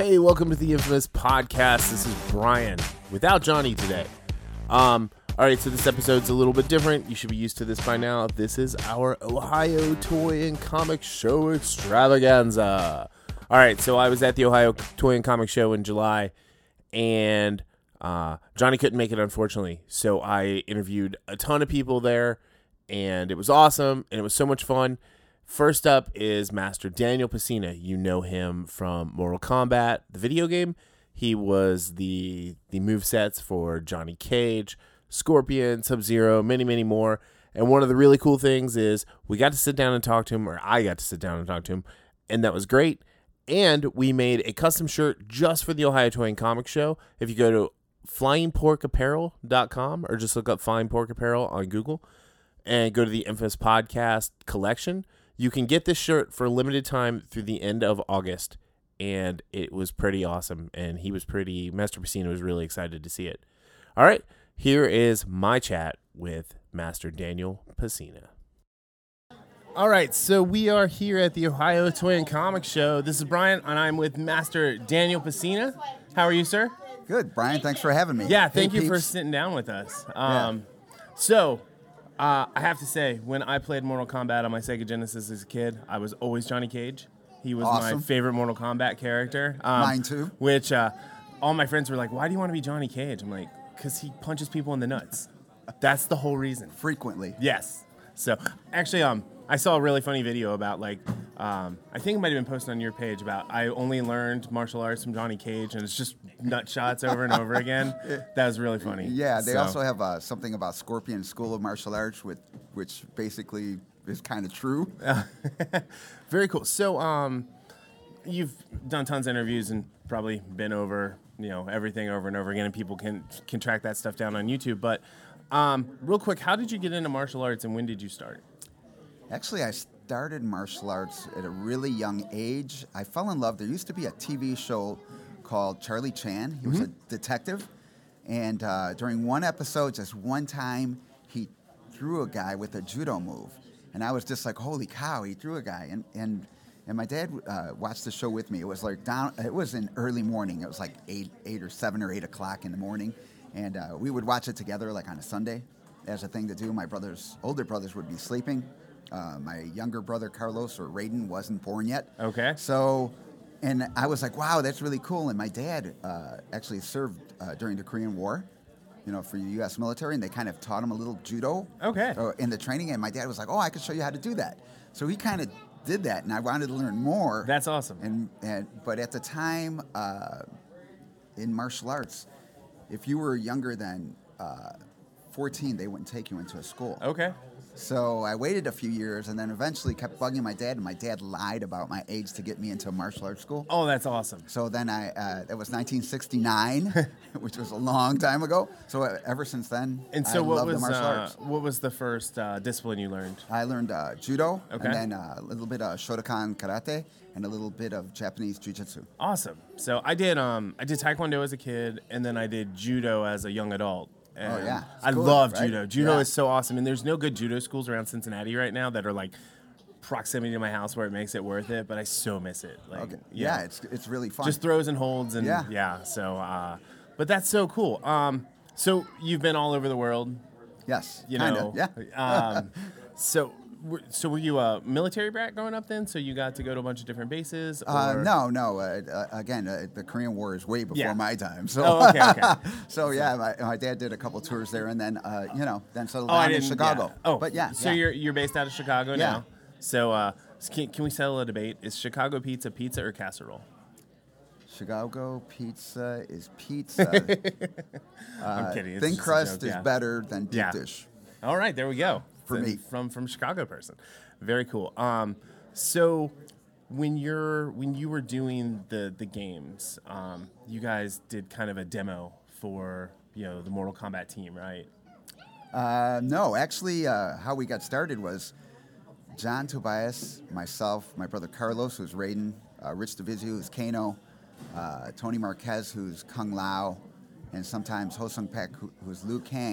Hey, welcome to the Infamous Podcast. This is Brian, without Johnny today. All right, so this episode's a little bit different. You should be used to this by now. This is our Ohio Toy and Comic Show extravaganza. All right, so I was at the Ohio Toy and Comic Show in July, and Johnny couldn't make it, unfortunately. So I interviewed a ton of people there, and it was awesome, and it was so much fun. First up is Master Daniel Pesina. You know him from Mortal Kombat, the video game. He was the movesets for Johnny Cage, Scorpion, Sub-Zero, many, many more. And one of the really cool things is we got to sit down and talk to him, or I got to sit down and talk to him, and that was great. And we made a custom shirt just for the Ohio Toy and Comic Show. If you go to flyingporkapparel.com or just look up Flying Pork Apparel on Google and go to the Infamous Podcast collection, you can get this shirt for a limited time through the end of August, and it was pretty awesome, and Master Pesina was really excited to see it. All right, here is my chat with Master Daniel Pesina. All right, so we are here at the Ohio Toy and Comic Show. This is Brian, and I'm with Master Daniel Pesina. How are you, sir? Good, Brian. Thanks for having me. Yeah, thank you for sitting down with us. I have to say, when I played Mortal Kombat on my Sega Genesis as a kid, I was always Johnny Cage. He was my favorite Mortal Kombat character. Mine too. Which all my friends were like, why do you want to be Johnny Cage? I'm like, because he punches people in the nuts. That's the whole reason. Frequently. Yes. So, actually, I saw a really funny video about, I think it might have been posted on your page about I only learned martial arts from Johnny Cage, and it's just nut shots over and over again. That was really funny. Yeah, they also have something about Scorpion School of Martial Arts, which basically is kind of true. Very cool. So, you've done tons of interviews and probably been over, everything over and over again, and people can track that stuff down on YouTube. But real quick, how did you get into martial arts, and when did you start? Actually, I started martial arts at a really young age. I fell in love. There used to be a TV show called Charlie Chan. He was a detective. And during one episode, just one time, he threw a guy with a judo move. And I was just like, holy cow, he threw a guy. And my dad watched the show with me. It was it was in early morning. It was like 8 or 7 or 8 o'clock in the morning. And we would watch it together like on a Sunday as a thing to do. My older brothers would be sleeping. My younger brother, Carlos, or Raiden, wasn't born yet. Okay. So, and I was like, wow, that's really cool. And my dad actually served during the Korean War, for the U.S. military, and they kind of taught him a little judo. Okay. In the training, and my dad was like, oh, I could show you how to do that. So he kind of did that, and I wanted to learn more. That's awesome. But at the time, in martial arts, if you were younger than 14, they wouldn't take you into a school. Okay. So I waited a few years and then eventually kept bugging my dad, and my dad lied about my age to get me into a martial arts school. Oh, that's awesome. So then that was 1969, which was a long time ago. So ever since then, I love the martial arts. What was the first discipline you learned? I learned judo, okay, and then a little bit of Shotokan karate, and a little bit of Japanese jiu-jitsu. Awesome. So I did Taekwondo as a kid, and then I did judo as a young adult. And oh, yeah. I love judo. Judo is so awesome. And there's no good judo schools around Cincinnati right now that are like proximity to my house where it makes it worth it, but I so miss it. Okay. Yeah, it's really fun. Just throws and holds and so but that's so cool. So you've been all over the world. Yes. Kinda, yeah. So were you a military brat growing up then? So you got to go to a bunch of different bases? Or? No. Again, the Korean War is way before my time. So, okay. So my dad did a couple tours there, and then then settled down in Chicago. Yeah. Oh, but yeah. So you're based out of Chicago now. So can we settle a debate? Is Chicago pizza or casserole? Chicago pizza is pizza. I'm kidding. It's thin crust is better than deep dish. All right, there we go. For me, from Chicago person, very cool. So when you were doing the games, you guys did kind of a demo for the Mortal Kombat team, right? No, actually, how we got started was John Tobias, myself, my brother Carlos, who's Raiden, Rich DeVizio, who's Kano, Tony Marquez, who's Kung Lao, and sometimes Ho Sung Pak, who's Liu Kang.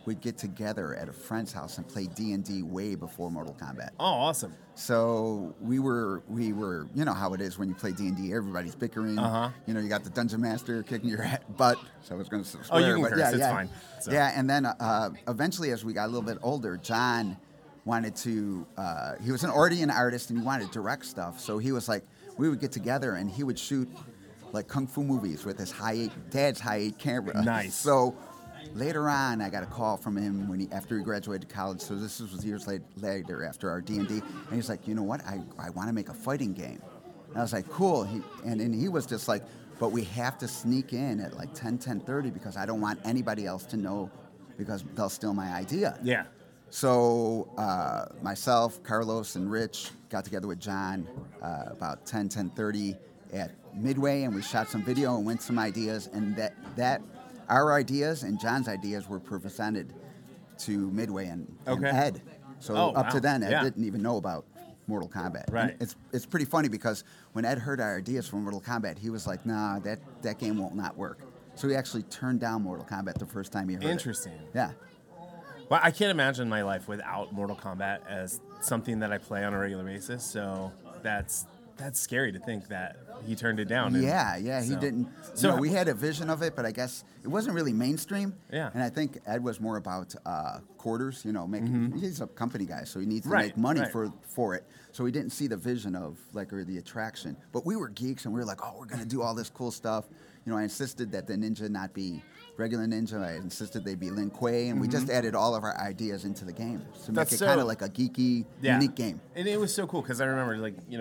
would get together at a friend's house and play D&D way before Mortal Kombat. Oh, awesome. So we were, you know how it is when you play D&D, everybody's bickering. You know, you got the dungeon master kicking your butt. So I was going to swear. Oh, you can but curse. It's fine. So. Yeah, and then eventually as we got a little bit older, John wanted to, he was an Ordian artist and he wanted to direct stuff. So he was like, we would get together and he would shoot like kung fu movies with his dad's high-8 camera. Nice. So later on, I got a call from him after he graduated college. So this was years later after our D&D, and he's like, you know what? I want to make a fighting game. And I was like, cool. And he was just like, but we have to sneak in at like 10:30 because I don't want anybody else to know because they'll steal my idea. Yeah. So myself, Carlos, and Rich got together with John about 10:30 at Midway, and we shot some video and went some ideas, and that our ideas and John's ideas were presented to Midway and Ed. So up to then, Ed didn't even know about Mortal Kombat. Right. And it's pretty funny because when Ed heard our ideas for Mortal Kombat, he was like, nah, that game will not work. So he actually turned down Mortal Kombat the first time he heard Interesting. it. Yeah. Well, I can't imagine my life without Mortal Kombat as something that I play on a regular basis. So that's scary to think that he turned it down. He didn't. So we had a vision of it, but I guess it wasn't really mainstream. Yeah. And I think Ed was more about quarters. You know, making. He's a company guy, so he needs to make money for it. So he didn't see the vision of or the attraction. But we were geeks, and we were like, oh, we're gonna do all this cool stuff. You know, I insisted that the ninja not be regular ninja. I insisted they be Lin Kuei, and we just added all of our ideas into the game to make it kind of like a geeky, unique game. And it was so cool because I remember,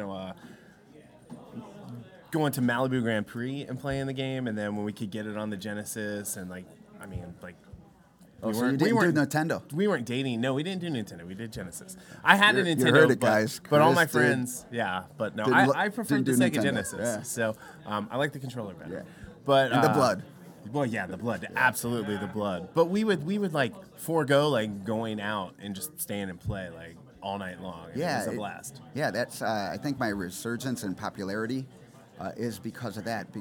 going to Malibu Grand Prix and playing the game, and then when we could get it on the Genesis, and so you didn't do Nintendo? We weren't dating. No, we didn't do Nintendo. We did Genesis. I had a Nintendo, you heard it, guys. But all my friends, but no, I preferred the Sega Nintendo. Genesis. Yeah. So I like the controller better. Yeah. But and the blood. Well, yeah, the blood, absolutely the blood. But we would forego going out and just stand and play all night long. It was a blast. Yeah, that's I think my resurgence in popularity is because of that.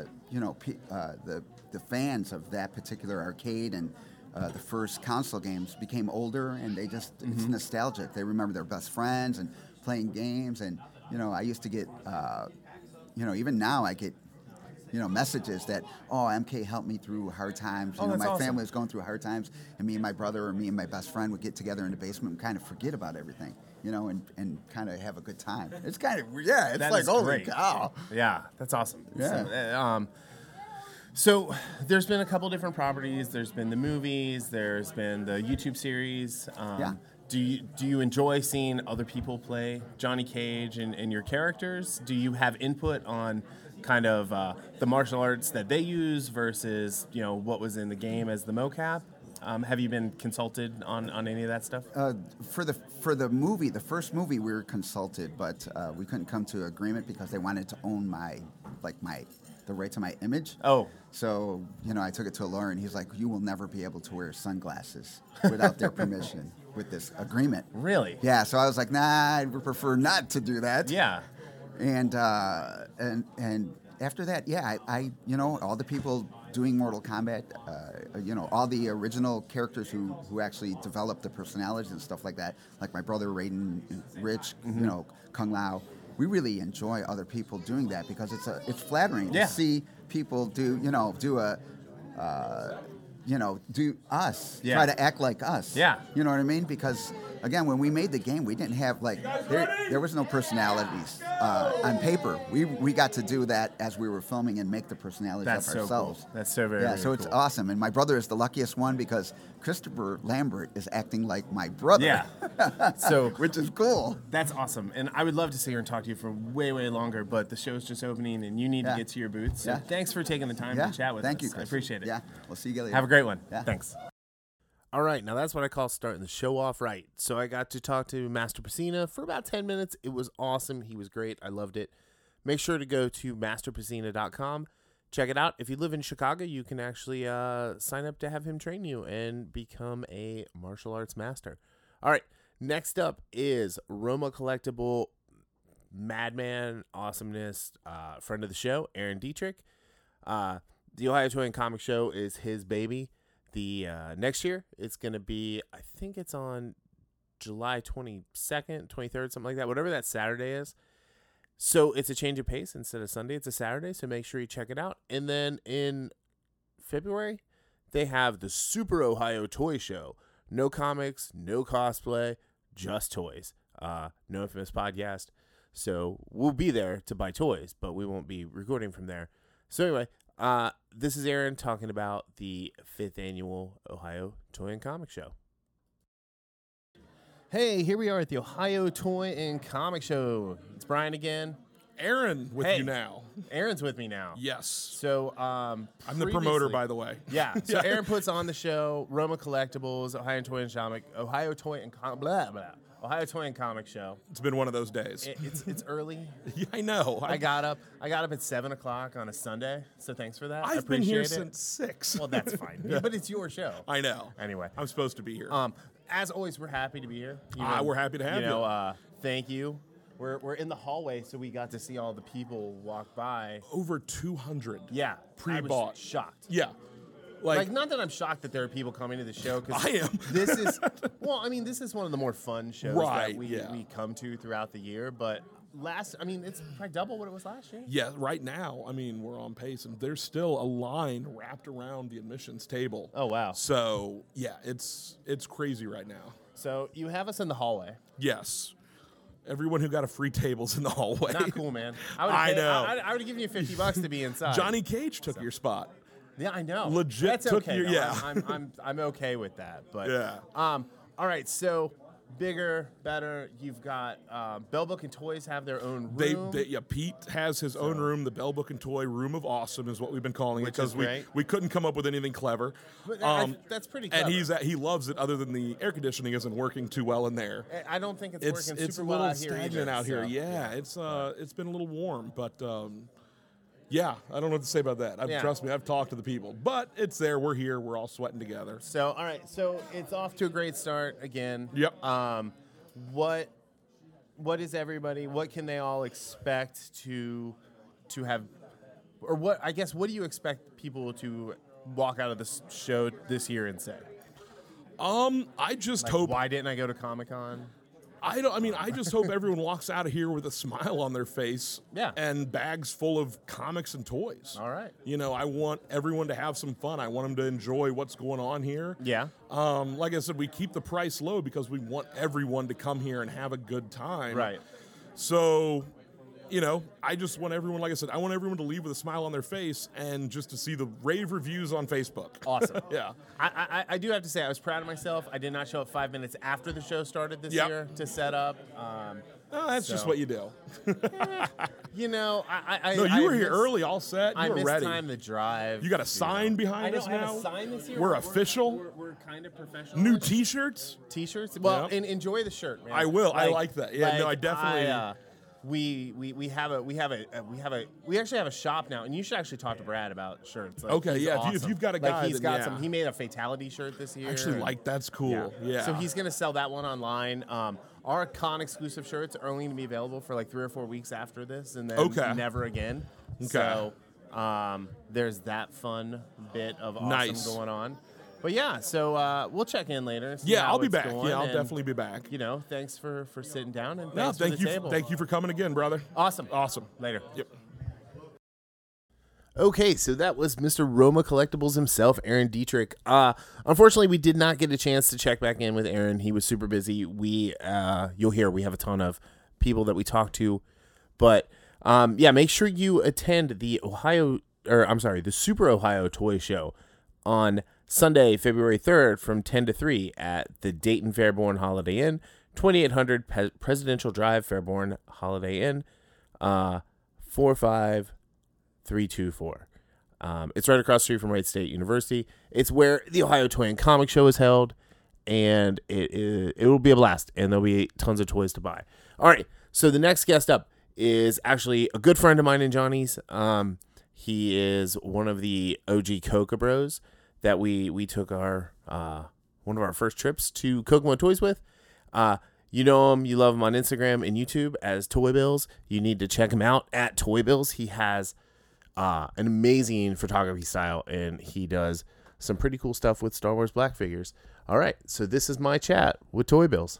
The fans of that particular arcade and the first console games became older, and they just it's nostalgic. They remember their best friends and playing games, and I used to get even now I get messages that, MK helped me through hard times. My awesome. family was going through hard times, and me and my brother or me and my best friend would get together in the basement and kind of forget about everything, and kind of have a good time. It's kind of, it's that like, holy great. cow. Yeah, that's awesome. Yeah. So there's been a couple different properties. There's been the movies. There's been the YouTube series. Do you enjoy seeing other people play Johnny Cage and your characters? Do you have input on kind of the martial arts that they use versus what was in the game as the mocap? Have you been consulted on any of that stuff? For the movie, the first movie, we were consulted, but we couldn't come to agreement because they wanted to own the right to my image. Oh. So, I took it to a lawyer, and he's like, you will never be able to wear sunglasses without their permission with this agreement. Really? Yeah, so I was like, nah, I would prefer not to do that. Yeah. And after that, I all the people doing Mortal Kombat, all the original characters who actually developed the personalities and stuff like that, like my brother Raiden, Rich, Kung Lao. We really enjoy other people doing that because it's flattering to see people do us, try to act like us. Yeah. You know what I mean? Because, again, when we made the game, we didn't have, there was no personalities on paper. We got to do that as we were filming and make the personalities up ourselves. Cool. That's so very, yeah, very so it's cool. awesome. And my brother is the luckiest one because Christopher Lambert is acting like my brother. Yeah. So which is cool. That's awesome. And I would love to sit here and talk to you for way, way longer, but the show's just opening and you need to get to your booth. So thanks for taking the time to chat with us. Thank you, Chris. I appreciate it. Yeah. We'll see you later. Have a great one. Yeah. Thanks. All right, now that's what I call starting the show off right. So I got to talk to Master Pacina for about 10 minutes. It was awesome. He was great. I loved it. Make sure to go to masterpacina.com. Check it out. If you live in Chicago, you can actually sign up to have him train you and become a martial arts master. All right, next up is Roma Collectible Madman Awesomeness, friend of the show, Aaron Dietrich. The Ohio Toy and Comic Show is his baby. The next year, it's going to be, I think it's on July 22nd, 23rd, something like that, whatever that Saturday is. So it's a change of pace. Instead of Sunday, it's a Saturday. So make sure you check it out. And then in February, they have the Super Ohio Toy Show. No comics, no cosplay, just toys. No Infamous podcast. So we'll be there to buy toys, but we won't be recording from there. So anyway, this is Aaron talking about the 5th annual Ohio Toy and Comic Show. Hey, here we are at the Ohio Toy and Comic Show. It's Brian again. Aaron with you now. Aaron's with me now. Yes. So I'm the promoter, by the way. Yeah. So Aaron puts on the show Roma Collectibles, Ohio Toy and Comic, Ohio Toy and Comic Show. It's been one of those days. It's early. Yeah, I know. I got up at 7 o'clock on a Sunday. So thanks for that. I've been here since 6. Well, that's fine. But it's your show. I know. Anyway, I'm supposed to be here. As always, we're happy to be here. We're happy to have you. Thank you. We're in the hallway, so we got to see all the people walk by. Over 200. Yeah, pre-bought. I was shocked. Yeah, like not that I'm shocked that there are people coming to the show. Cause I am. This is one of the more fun shows that we come to throughout the year. But it's probably double what it was last year. Yeah, right now, we're on pace, and there's still a line wrapped around the admissions table. Oh wow! So yeah, it's crazy right now. So you have us in the hallway. Yes. Everyone who got a free table's in the hallway. Not cool, man. I know. I would have given you $50 to be inside. Johnny Cage took your spot. Yeah, I know. Legit That's took okay, your. though. Yeah. I'm okay with that. But yeah. All right. So bigger, better. You've got Bell Book and Toys have their own room. Pete has his own room. The Bell Book and Toy Room of Awesome is what we've been calling it because we couldn't come up with anything clever. But that's pretty clever. And he loves it. Other than the air conditioning isn't working too well in there. I don't think it's working it's super a little well out here stagnant out here. Yeah, it's been a little warm, but. Yeah, I don't know what to say about that. Trust me, I've talked to the people. But it's there. We're here. We're all sweating together. So, all right. So, it's off to a great start again. Yep. What is everybody? What can they all expect to have? Or what do you expect people to walk out of this show this year and say? I just hope. Why didn't I go to Comic-Con? I just hope everyone walks out of here with a smile on their face and bags full of comics and toys. All right. I want everyone to have some fun. I want them to enjoy what's going on here. Yeah. Like I said, we keep the price low because we want everyone to come here and have a good time. Right. So, I just want everyone, like I said, I want everyone to leave with a smile on their face and just to see the rave reviews on Facebook. Awesome. Yeah. I do have to say, I was proud of myself. I did not show up 5 minutes after the show started this year to set up. That's just what you do. You were here early, all set. You were ready. I missed time to drive. You got a sign behind us now? I have a sign this year. We're official. We're kind of professional. New T-shirts? T-shirts? Well, and enjoy the shirt, man. I will. I like that. Yeah, I definitely... We actually have a shop now, and you should actually talk to Brad about shirts. Okay, yeah. Awesome. If you've got a guy, he's got some. He made a Fatality shirt this year. Actually, that's cool. Yeah. So he's gonna sell that one online. Our con exclusive shirts are only gonna be available for like 3 or 4 weeks after this, and then never again. Okay. So there's that fun bit of awesome going on. But yeah, so we'll check in later. I'll be back. Yeah, I'll definitely be back. Thanks for sitting down and thanks for the table. Thank you for coming again, brother. Awesome. Later. Yep. Okay, so that was Mr. Roma Collectibles himself, Aaron Dietrich. Unfortunately, we did not get a chance to check back in with Aaron. He was super busy. You'll hear we have a ton of people that we talked to, but make sure you attend the Super Ohio Toy Show on Sunday, February 3rd from 10 to 3 at the Dayton Fairborn Holiday Inn, 2800 Presidential Drive, Fairborn Holiday Inn, 45324. It's right across the street from Wright State University. It's where the Ohio Toy and Comic Show is held, and it will be a blast, and there'll be tons of toys to buy. All right, so the next guest up is actually a good friend of mine and Johnny's. He is one of the OG Coca Bros that we took our one of our first trips to Kokomo Toys with. You know him, you love him on Instagram and YouTube as Toy Bills. You need to check him out at Toy Bills. He has an amazing photography style, and he does some pretty cool stuff with Star Wars Black figures. All right, so this is my chat with Toy Bills.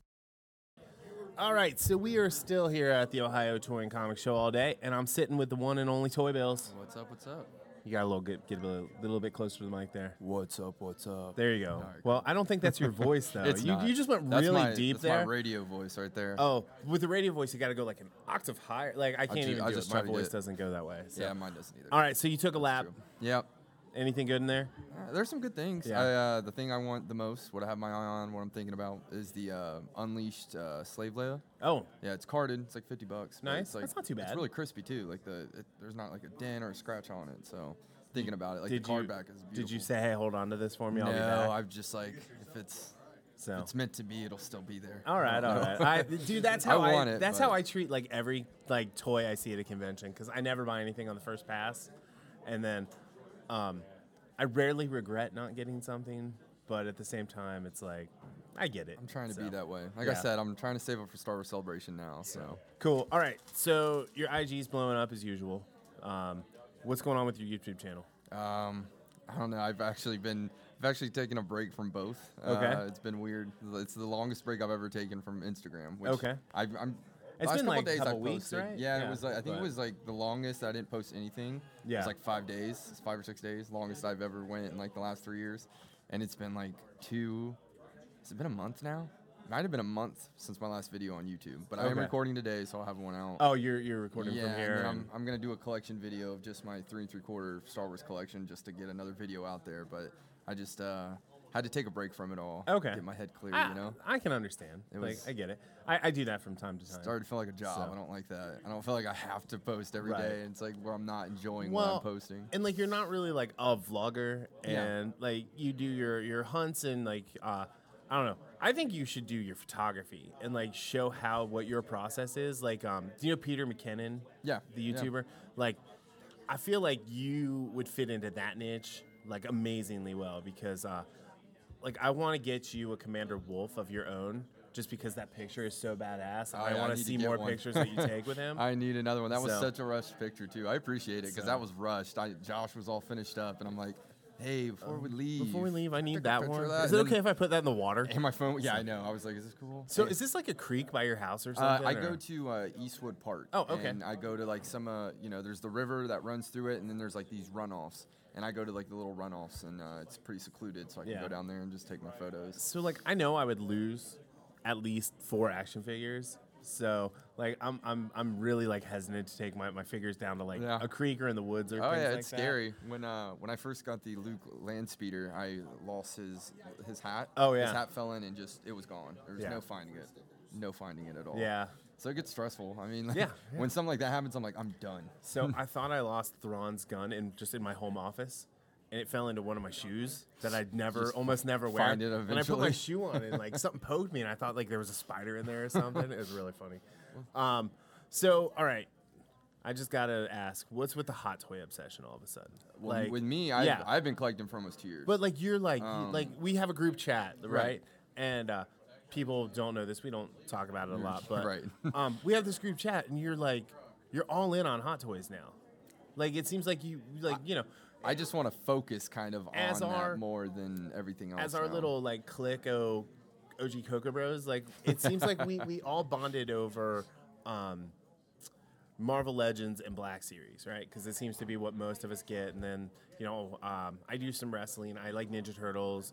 All right, so we are still here at the Ohio Toy and Comic Show all day, and I'm sitting with the one and only Toy Bills. What's up? What's up? You got get a little bit closer to the mic there. What's up? What's up? There you go. Right, well, I don't think that's your voice, though. It's not. You just went That's really deep there. That's my radio voice right there. Oh, with the radio voice, you got to go like an octave higher. Like, I can't even do it. My voice doesn't go that way. So. Yeah, mine doesn't either. All right, so you took a lap. Yep. Anything good in there? There's some good things. Yeah. The thing I want the most, what I have my eye on, what I'm thinking about, is the Unleashed Slave Leia. Oh. Yeah, it's carded. It's like $50. Nice. It's like, that's not too bad. It's really crispy, too. Like, there's not like a dent or a scratch on it, so... Thinking about it, like the card back is beautiful. Did you say, hey, hold on to this for me? No, I'll be back. I'm just like, if it's meant to be, it'll still be there. All right. Dude, that's how I want it. That's how I treat like every like toy I see at a convention, because I never buy anything on the first pass, and then I rarely regret not getting something, but at the same time, it's like I get it. I'm trying to be that way. Like I said, I'm trying to save up for Star Wars Celebration now. So cool. All right, so your IG's blowing up as usual. What's going on with your YouTube channel? I don't know. I've actually taken a break from both. Okay. It's been weird. It's the longest break I've ever taken from Instagram. Which okay. It's been like days a couple I weeks, posted. right? Yeah, it was. Like, I think it was like the longest I didn't post anything. Yeah. It was like 5 days. It's 5 or 6 days. Longest I've ever went in like the last 3 years, and it's been like has it been a month now? Might have been a month since my last video on YouTube, but I am recording today, so I'll have one out. Oh, you're recording from here. Yeah, and I'm gonna do a collection video of just my 3 3/4 Star Wars collection, just to get another video out there. But I just had to take a break from it all. Okay. Get my head clear, you know. I can understand. I get it. I do that from time to time. Started to feel like a job. So. I don't like that. I don't feel like I have to post every day. It's like where I'm not enjoying what I'm posting. And like you're not really like a vlogger, and like you do your hunts and like I don't know. I think you should do your photography and like show what your process is. Like, do you know Peter McKinnon? Yeah. The YouTuber? Yeah. Like, I feel like you would fit into that niche like amazingly well, because like I want to get you a Commander Wolf of your own, just because that picture is so badass. I want to see more pictures that you take with him. I need another one. That was such a rushed picture too. I appreciate it because that was rushed. Josh was all finished up, and I'm like, hey, before we leave, I need that one. That. Is it okay if I put that in the water? And my phone, yeah, I know. I was like, is this cool? So is this like a creek by your house or something? I go to Eastwood Park. Oh, okay. And I go to like some, there's the river that runs through it, and then there's like these runoffs. And I go to like the little runoffs, and it's pretty secluded, so I can go down there and just take my photos. So like, I know I would lose at least 4 action figures. So like I'm really like hesitant to take my figures down to like a creek or in the woods or things like that. Oh yeah, it's scary. When I first got the Luke Landspeeder, I lost his hat. Oh yeah. His hat fell in and it was gone. There was no finding it. No finding it at all. Yeah. So it gets stressful. I mean, like, when something like that happens, I'm like, I'm done. So I thought I lost Thrawn's gun in my home office, and it fell into one of my shoes that I'd almost never wear. Find it eventually. And I put my shoe on, and like something poked me, and I thought like there was a spider in there or something. It was really funny. So all right, I just gotta ask, what's with the hot toy obsession all of a sudden? Well, like, with me, I've been collecting for almost 2 years. But like you're like we have a group chat, right? And people don't know this. We don't talk about it a lot, but we have this group chat, and you're all in on hot toys now. Like it seems like I just want to focus kind of on that more than everything else. As our little like clique OG Cocoa Bros, like it seems like we all bonded over Marvel Legends and Black Series, right? Because it seems to be what most of us get. And then I do some wrestling. I like Ninja Turtles.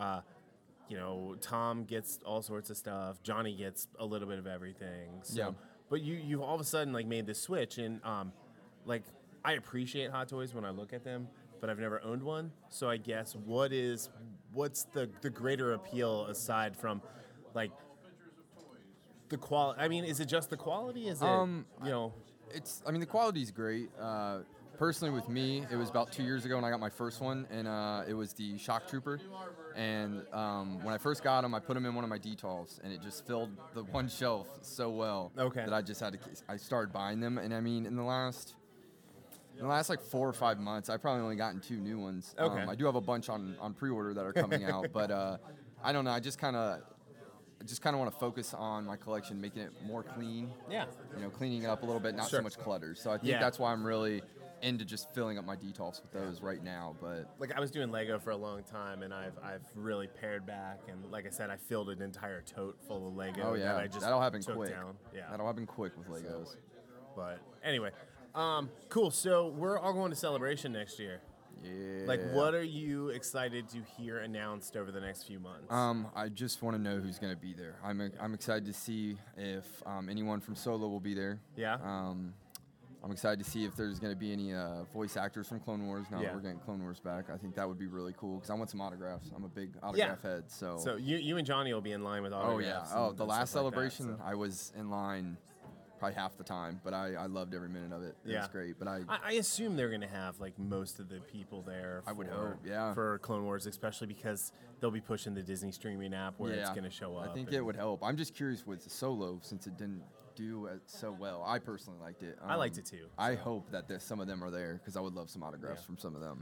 Tom gets all sorts of stuff. Johnny gets a little bit of everything. So, but you all of a sudden like made this switch, and like I appreciate hot toys when I look at them, but I've never owned one. So I guess what's the greater appeal aside from like the quality? I mean, is it just the quality? Is it the quality's great. Personally, with me, it was about 2 years ago when I got my first one, and it was the Shock Trooper. And when I first got them, I put them in one of my DTOLs, and it just filled the one shelf so well that I just I started buying them. And I mean, in the last like 4 or 5 months, I've probably only gotten 2 new ones. I do have a bunch on pre-order that are coming out, but I don't know. I just kind of want to focus on my collection, making it more clean. Yeah. Cleaning it up a little bit, not so much clutter. So I think that's why I'm really into just filling up my detolfs with those right now. But Like, I was doing Lego for a long time, and I've really pared back. And like I said, I filled an entire tote full of Lego. oh yeah, that I just that'll happen took quick. down. Yeah. That'll happen quick with Legos. But anyway, cool. So we're all going to Celebration next year. Yeah. Like, what are you excited to hear announced over the next few months? I just want to know who's going to be there. I'm excited to see if anyone from Solo will be there. Yeah. I'm excited to see if there's going to be any voice actors from Clone Wars now that we're getting Clone Wars back. I think that would be really cool because I want some autographs. I'm a big autograph head. So you and Johnny will be in line with autographs. Oh, yeah. and The last stuff like that, celebration, so. I was in line probably half the time, but I loved every minute of it. It was great. But I assume they're going to have like most of the people there. I would hope, yeah. For Clone Wars, especially because they'll be pushing the Disney streaming app where it's going to show up. I think it would help. I'm just curious with Solo since it didn't do so well. I personally liked it. I liked it too. I hope that some of them are there because I would love some autographs from some of them.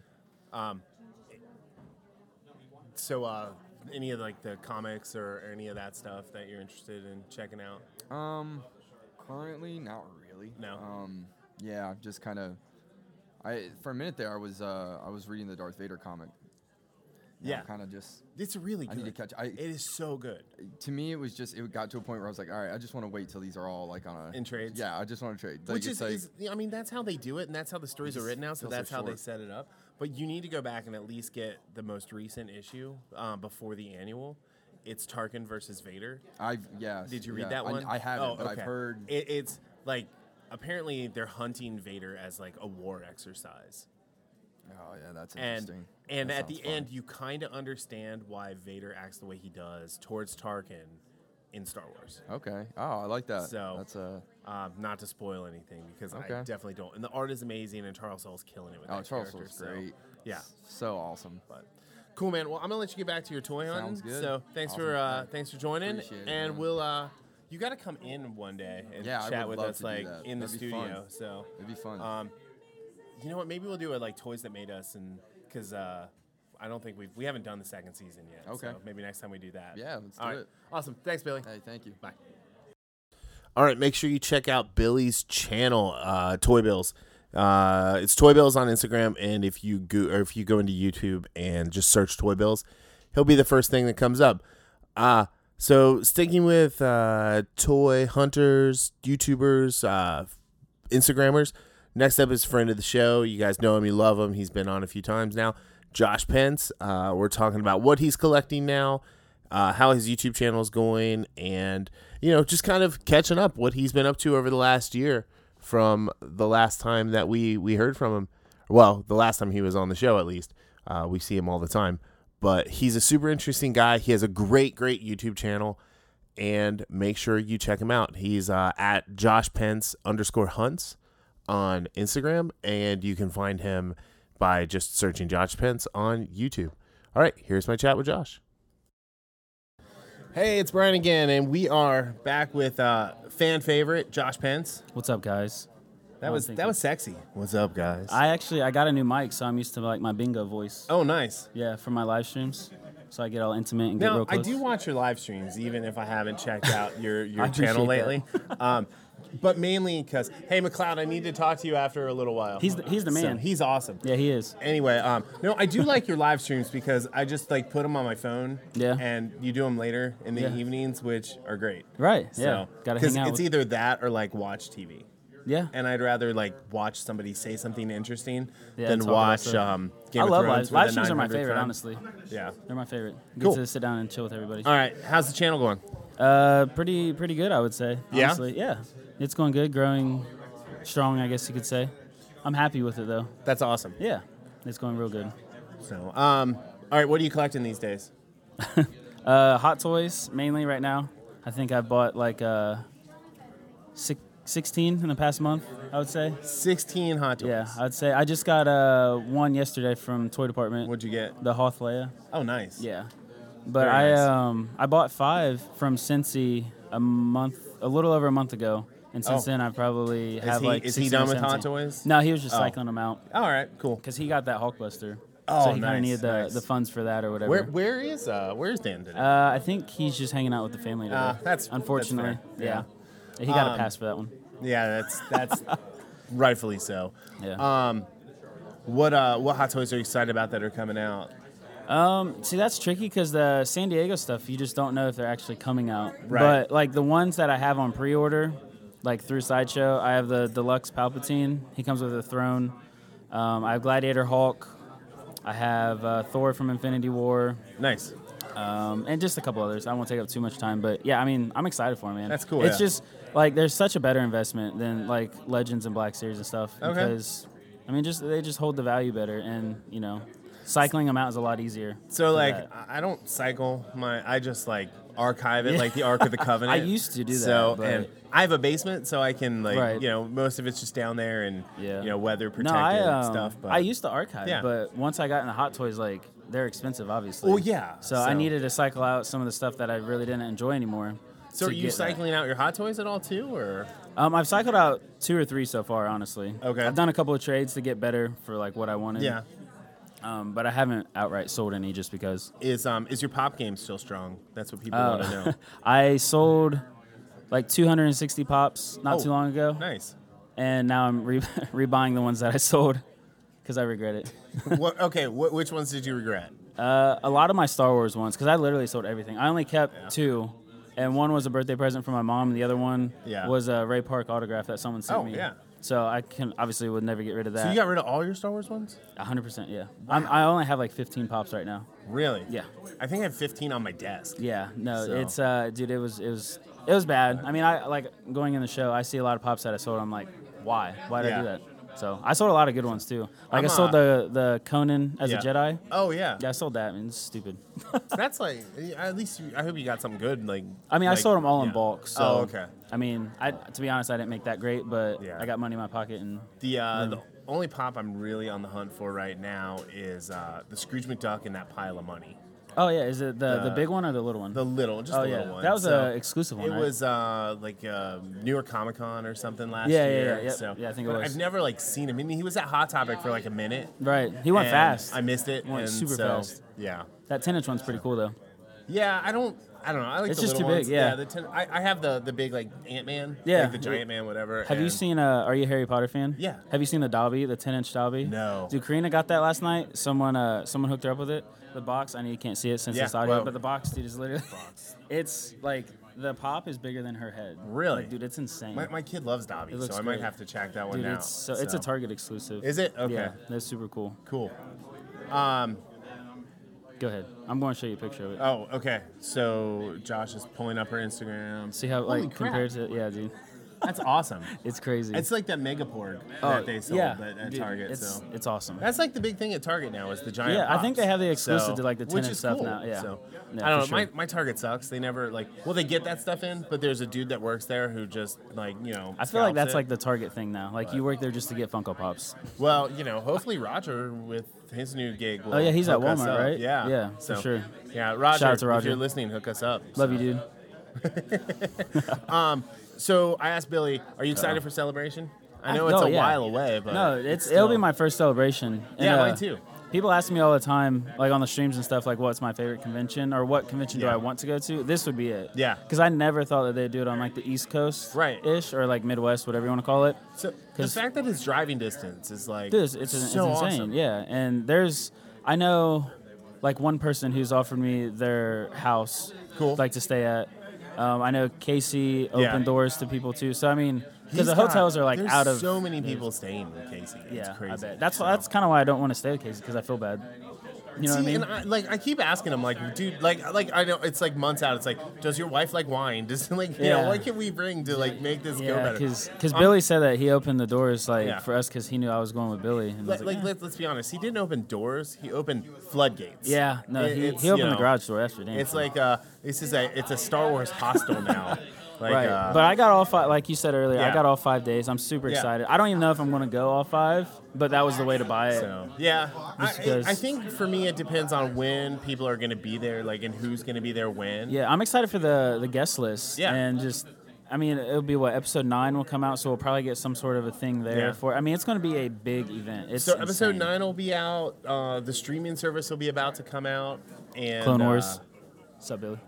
So, any of like the comics or any of that stuff that you're interested in checking out? Currently, not really. No. Yeah, just kind of. For a minute there, I was reading the Darth Vader comic. Yeah. Kind of just. It's really good. I need to catch. It is so good. To me, it got to a point where I was like, all right, I just want to wait till these are all like on in trades. Yeah, I just want to trade. Which is, I mean, that's how they do it, and that's how the stories are written now. So that's how they short. set it up. But you need to go back and at least get the most recent issue before the annual. It's Tarkin versus Vader. Did you read that one? I haven't, but I've heard. It's like apparently they're hunting Vader as like a war exercise. Oh yeah, that's interesting. And that at the sounds fun. end, you kind of understand why Vader acts the way he does towards Tarkin in Star Wars. Okay. Oh, I like that. So that's not to spoil anything because I Okay. definitely don't. And the art is amazing, and Charles Soule's killing it with that Charles character. Soule's great. Yeah. So awesome. But cool, man. Well, I'm gonna let you get back to your toy hunting. Sounds good. So thanks Awesome. thanks for joining, Appreciate it, and man. we'll you got to come in one day and Yeah, I chat would with love us to do like that. in the That'd be studio. fun. So It'd be fun. you know what? Maybe we'll do it like Toys That Made Us, and because I don't think we haven't done the second season yet. Okay. So maybe next time we do that. Yeah, let's All do right. it. Awesome. Thanks, Billy. Hey, thank you. Bye. All right, make sure you check out Billy's channel, Toy Bills. It's Toy Bills on Instagram, and if you go into YouTube and just search Toy Bills, he'll be the first thing that comes up. So sticking with toy hunters, YouTubers, Instagrammers. Next up is friend of the show. You guys know him, you love him. He's been on a few times now. Josh Pence. We're talking about what he's collecting now, how his YouTube channel is going, and just kind of catching up what he's been up to over the last year from the last time that we heard from him. Well, the last time he was on the show, at least. We see him all the time. But he's a super interesting guy. He has a great YouTube channel, and make sure you check him out. He's at JoshPence_hunts on Instagram, and you can find him by just searching Josh Pence on YouTube. All right, here's my chat with Josh. Hey, it's Brian again, and we are back with fan favorite Josh Pence. What's up, guys? That was sexy. What's up, guys? I got a new mic, so I'm used to like my bingo voice. Oh, nice. Yeah, for my live streams, so I get all intimate and get Now, real I close. do watch your live streams, even if I haven't checked out your I channel appreciate lately. But mainly because, hey, McLeod, I need to talk to you after a little while. He's the man. So, he's awesome. Yeah, he is. Anyway, no, I do like your live streams because I just like put them on my phone. Yeah. And you do them later in the Yeah. evenings, which are great. Right. So, Yeah. Gotta hang out. It's either that or like watch TV. Yeah. And I'd rather like watch somebody say something interesting Yeah, than talk about watch stuff. Game I of love Thrones. live with streams. a Are my 900 favorite, fan. honestly. Yeah. They're my favorite. Cool. Get to sit down and chill with everybody. All right. How's the channel going? Pretty good, I would say. Yeah? Honestly. Yeah. It's going good, growing strong, I guess you could say. I'm happy with it though. That's awesome. Yeah. It's going real good. So, all right. What are you collecting these days? Hot toys mainly right now. I think I bought like 16 in the past month, I would say. 16 hot toys. Yeah, I'd say. I just got one yesterday from Toy Department. What'd you get? The Hoth Leia. Oh, nice. Yeah. But Very I bought 5 from Cincy a little over a month ago. And since then, I probably have is he 16 done or with Hot 17. Toys? No, he was just Oh. cycling them out All right, cool. because he got that Hulkbuster. Oh, so he kind nice, of needed nice. the funds for that or whatever. Where's Dan today? I think he's just hanging out with the family today. That's unfortunately. fair. Yeah. He got a pass for that one. Yeah, that's rightfully so. Yeah. What Hot Toys are you excited about that are coming out? See, that's tricky because the San Diego stuff, you just don't know if they're actually coming out. Right. But like the ones that I have on pre-order, like through Sideshow, I have the Deluxe Palpatine. He comes with a throne. I have Gladiator Hulk. I have Thor from Infinity War. Nice. And just a couple others. I won't take up too much time, but yeah, I mean, I'm excited for it, man. That's cool, It's yeah. just like there's such a better investment than like Legends and Black Series and stuff Okay. because I mean, they just hold the value better, and you know, cycling them out is a lot easier. So for like, that. I don't cycle I just like archive it like the Ark of the Covenant. I used to do that, So but- and I have a basement, so I can like Right. most of it's just down there and Yeah. weather protected no, I and stuff. But I used to archive, Yeah. but once I got into Hot Toys, like they're expensive, obviously. Oh, yeah. So I So- needed to cycle out some of the stuff that I really didn't enjoy anymore. So to are you get that. cycling out your Hot Toys at all too, or? I've cycled out 2 or 3 so far, honestly. Okay. I've done a couple of trades to get better for like what I wanted. Yeah. But I haven't outright sold any just because. Is your pop game still strong? That's what people want to know. I sold like 260 pops not too long ago, Nice. and now I'm rebuying the ones that I sold because I regret it. Which ones did you regret? A lot of my Star Wars ones, because I literally sold everything. I only kept 2, and one was a birthday present from my mom, and the other one Yeah. was a Ray Park autograph that someone sent Oh, me. yeah. So I would never get rid of that. So you got rid of all your Star Wars ones? 100%, yeah. I only have like 15 pops right now. Really? Yeah. I think I have 15 on my desk. Yeah, no, So- it's dude, it was bad. I mean, I like going in the show. I see a lot of pops that I sold. I'm like, why? Why did I Yeah. do that? So I sold a lot of good ones too. Like I'm, I sold the Conan as yeah. a Jedi. Oh yeah. Yeah, I sold that. I mean, it's stupid. That's like at least I hope you got something good. Like I mean, I sold them all in yeah. bulk. So Oh, okay. I mean, to be honest, I didn't make that great, but Yeah. I got money in my pocket and The only pop I'm really on the hunt for right now is the Scrooge McDuck and that pile of money. oh yeah, is it the big one or the little one? The little, just oh the yeah, little one. that was So a exclusive one. It right? was like New York Comic Con or something last Yeah, yeah, year. yeah, yep. So, Yeah, I think it but was. I've never like seen him. I mean, he was at Hot Topic for like a minute. right. He went and fast. I missed it. He went and super so, fast. Yeah. That 10-inch one's pretty cool though. Yeah, I don't know. I like It's the just little too ones. big, yeah. I have the big like Ant-Man. Yeah. Like the Giant Man, whatever. Have you and- seen? Are you a Harry Potter fan? Yeah. Have you seen the Dobby, the 10-inch Dobby? No. Dude, Karina got that last night. Someone hooked her up with it. The box. I know you can't see it since Yeah, it's audio, well- but the box, dude, is literally. It's like the pop is bigger than her head. Really? Like, dude, it's insane. My kid loves Dobby, It so looks I might great. have to check that one Dude, out. it's a Target exclusive. Is it? Okay. Yeah, that's super cool. Cool. Go ahead. I'm going to show you a picture of it. Oh, okay. So Josh is pulling up her Instagram. See how Holy like crap. compared to yeah, dude. That's awesome. It's crazy. It's like that Megaporg that they sold at dude, Target. It's So it's awesome. that's like the big thing at Target now is the giant. Yeah, I think pops. they have the exclusive to, like, the which 10-inch is stuff cool. now, yeah. So Yeah, I don't know. for sure. My Target sucks. They never they get that stuff in, but there's a dude that works there who just I feel like scalps that's it. like the Target thing now. Like you work there just to get Funko Pops. Well, hopefully Roger with his new gig. Will Oh, yeah, he's at hook us Walmart, up. right? Yeah, Yeah, for So, sure. Yeah, Roger. Shout out to If Roger. you're listening, hook us up. Love so. you, dude. So I asked Billy, "Are you excited for Celebration?" I know it's No, a yeah. while away, but No, still- it'll be my first celebration. And, Yeah, mine too. People ask me all the time, like on the streams and stuff, like what's my favorite convention or what convention do Yeah. I want to go to? This would be it. Yeah. Because I never thought that they'd do it on like the East Coast, Right. ish, or like Midwest, whatever you want to call it. So the 'Cause- fact that it's driving distance is like Dude, it's so insane. awesome. Yeah, and I know like one person who's offered me their house, Cool. like to stay at. I know Casey opened Yeah. doors to people too. So I mean, because He's the hotels got- are like there's out of. so many people staying with Casey. It's Yeah, crazy. I bet. That's So- that's kind of why I don't want to stay with Casey because I feel bad. You know See, what I mean? and I keep asking him, like, dude, like I know it's like months out. It's like, does your wife like wine? Does like, Yeah. what can we bring to like make this go Yeah, better? because Billy said that he opened the doors like Yeah. for us because he knew I was going with Billy. And I was Like, let's be honest. He didn't open doors. He opened floodgates. yeah, no, It's, he opened you the know, garage door. That's for damn It's sure. like it's a Star Wars hostel now. Like, right, but I got all 5. Like you said earlier, I yeah. got all 5 days. I'm super Yeah. excited. I don't even know if I'm going to go all 5, but that was the way to buy it. So yeah, Just because- I think for me it depends on when people are going to be there, like, and who's going to be there when. Yeah, I'm excited for the guest list. Yeah. And just, I mean, it'll be episode 9 will come out, so we'll probably get some sort of a thing there Yeah. for. I mean, it's going to be a big event. It's So episode insane. 9 will be out. The streaming service will be about to come out, and Clone Wars. What's up, Billy?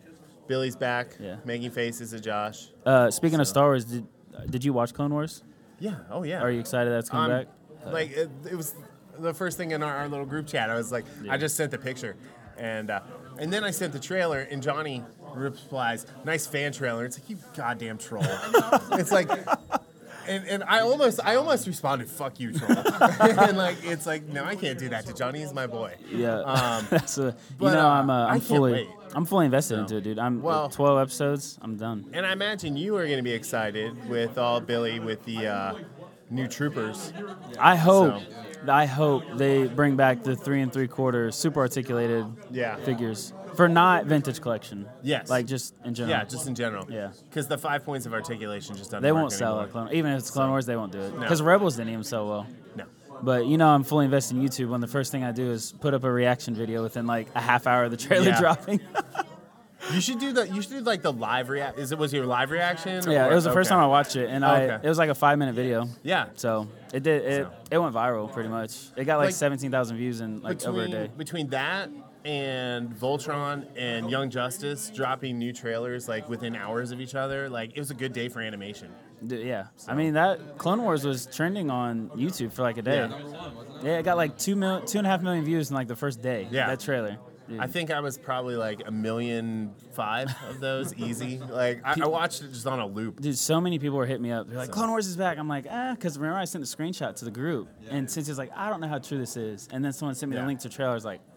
Billy's back, Yeah. making faces at Josh. Speaking of Star Wars, did you watch Clone Wars? Yeah. Oh yeah. Are you excited that's coming back? Like it was the first thing in our little group chat. I was like, I just sent the picture, and then I sent the trailer, and Johnny replies, "Nice fan trailer." It's like, you goddamn troll. It's like. And I almost responded, "Fuck you, troll." And like it's like, no, I can't do that to Johnny. He's my boy. Yeah. but, I'm I can't fully wait. I'm fully invested into it, dude. I'm 12 episodes. I'm done. And I imagine you are going to be excited with all Billy with the new troopers. I hope they bring back the 3 3/4 super articulated figures for not vintage collection. Yes. Like just in general. Yeah, just in general. Yeah. Because the 5 points of articulation just doesn't They work won't sell anymore. it. Even if it's Clone Wars, they won't do it. No. Because Rebels didn't even sell well. No. But I'm fully invested in YouTube when the first thing I do is put up a reaction video within like a half hour of the trailer dropping. You should do like the live react. Was your live reaction? Yeah, or- it was the first okay. time I watched it, and Okay. it was like a 5-minute video. Yeah. So it went viral pretty much. It got like 17,000 views in like over a day. Between that and Voltron and Young Justice dropping new trailers like within hours of each other, like it was a good day for animation. Yeah. I mean, that Clone Wars was trending on YouTube for like a day. Yeah, it got like 2.5 million views in like the first day. Yeah. That trailer. Dude. I think I was probably like 1.5 million of those easy. Like I watched it just on a loop. Dude, so many people were hitting me up. They're like, Clone Wars is back. I'm like, because remember I sent the screenshot to the group. And since it's like, I don't know how true this is. And then someone sent me the link to the trailer. I was like,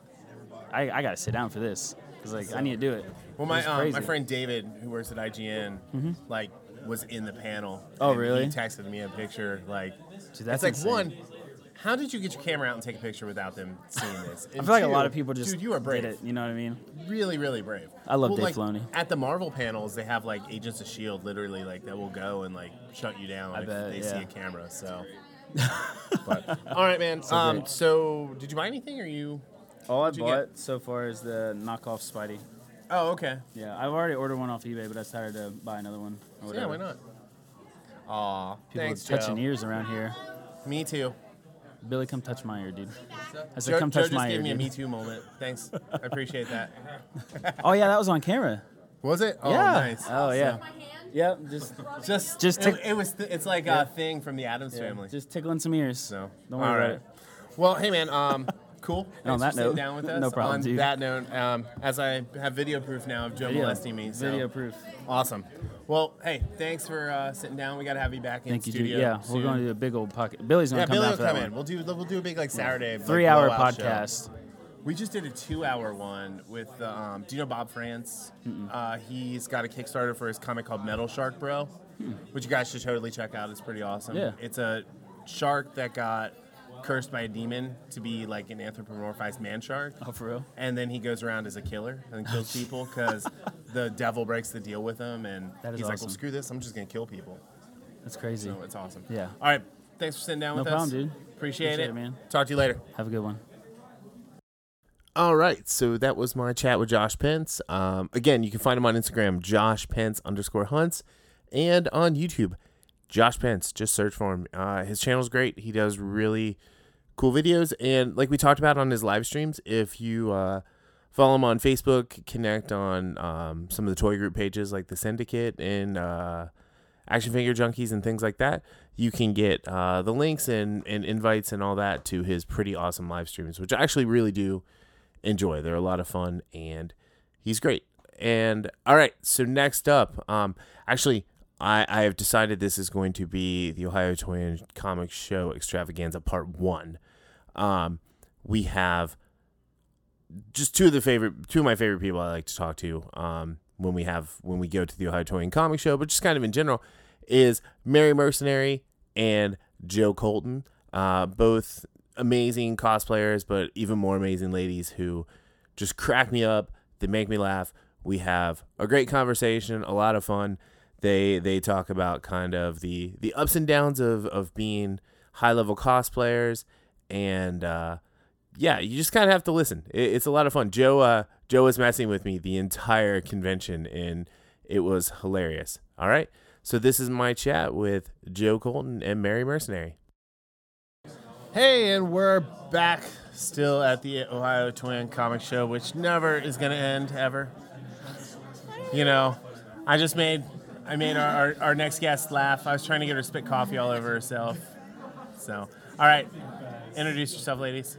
I got to sit down for this. Because like, I need to do it. Well, my friend David, who works at IGN, like was in the panel. Oh, and really? He texted me a picture. Like, Dude, that's it's like insane. how did you get your camera out and take a picture without them seeing this? I feel like a lot of people just dude, you are brave. did it. You know what I mean? Really, really brave. I love Dave like, Filoni. At the Marvel panels, they have like Agents of S.H.I.E.L.D. literally like that will go and like shut you down if they see a camera. So, but all right, man. So did you buy anything or you? All I What'd you bought so far is the knockoff Spidey. Oh, okay. Yeah, I've already ordered one off eBay, but I decided to buy another one. Or Yeah, whatever. why not? Aw, People thanks, are touching Joe. ears around here. Me too. Billy, come touch my ear, dude. I said, Joe, come Joe touch just my gave ear, me a dude. Me Too moment. Thanks. I appreciate that. Oh yeah, that was on camera. Was it? Oh, yeah. nice. Oh yeah. Yep. Just it's like a thing from the Addams Family. Just tickling some ears. So, Don't worry all about right. it. Well, hey man, cool. And on Thanks that for sitting note, down with us. no problem, On dude. that note, as I have video proof now of Joe molesting me. So. Video proof. Awesome. Well, hey, thanks for sitting down. We got to have you back in Thank you, studio. dude. Yeah, soon. we're going to do a big old podcast. Billy's going Yeah, to come Billy down will for that come one. in. We'll do a big like Saturday 3-hour blowout show. podcast. We just did a 2-hour one with, do you know Bob France? He's got a Kickstarter for his comic called Metal Shark Bro, which you guys should totally check out. It's pretty awesome. Yeah. It's a shark that got cursed by a demon to be like an anthropomorphized man shark. Oh, for real? And then he goes around as a killer and kills people because the devil breaks the deal with him. And That is he's like, awesome. well, screw this. I'm just going to kill people. That's crazy. So it's awesome. Yeah. All right. Thanks for sitting down No with problem, us. dude. Appreciate it, man. Talk to you later. Have a good one. All right, so that was my chat with Josh Pence. Again, you can find him on Instagram, JoshPence_hunts, and on YouTube, Josh Pence. Just search for him. His channel's great. He does really cool videos, and like we talked about on his live streams, if you follow him on Facebook, connect on some of the toy group pages like the Syndicate and Action Figure Junkies and things like that, you can get the links and invites and all that to his pretty awesome live streams, which I actually really do enjoy. They're a lot of fun, and he's great. And all right, so next up, actually, I have decided this is going to be the Ohio Toy and Comic Show Extravaganza Part 1. We have just two of my favorite people I like to talk to when we go to the Ohio Toy and Comic Show, but just kind of in general, is Mary Mercenary and Joe Colton, both amazing cosplayers, but even more amazing ladies who just crack me up. They make me laugh. We have a great conversation, a lot of fun. They talk about kind of the ups and downs of being high-level cosplayers, and yeah, you just kind of have to listen. It's a lot of fun. Joe was messing with me the entire convention, and it was hilarious. All right, so this is my chat with Joe Colton and Mary Mercenary. Hey, and we're back still at the Ohio Toy and Comic Show, which never is going to end, ever. You know, I just made I made our next guest laugh. I was trying to get her to spit coffee all over herself. So, all right. Introduce yourself, ladies.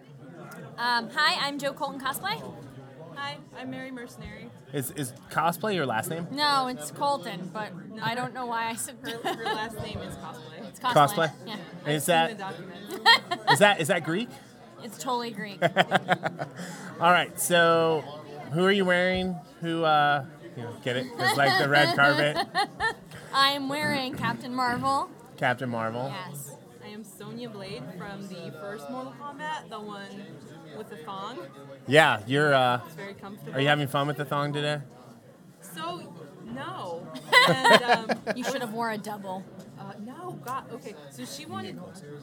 Hi, I'm Joe Colton Cosplay. Hi, I'm Mary Mercenary. Is cosplay your last name? No, it's Colton, but I don't know why I said Her last name is Cosplay. it's cosplay. Cosplay? Yeah, And is Seen the that document. is that Greek? it's totally Greek. All right. So, who are you wearing? Who get it? It's like the red carpet. I am wearing Captain Marvel. Captain Marvel. Yes. I am Sonya Blade from the first Mortal Kombat, the one with the thong. Yeah, you're. It's very comfortable. Are you having fun with the thong today? So, no. And, You should have wore a double. no, God. Okay, so she wanted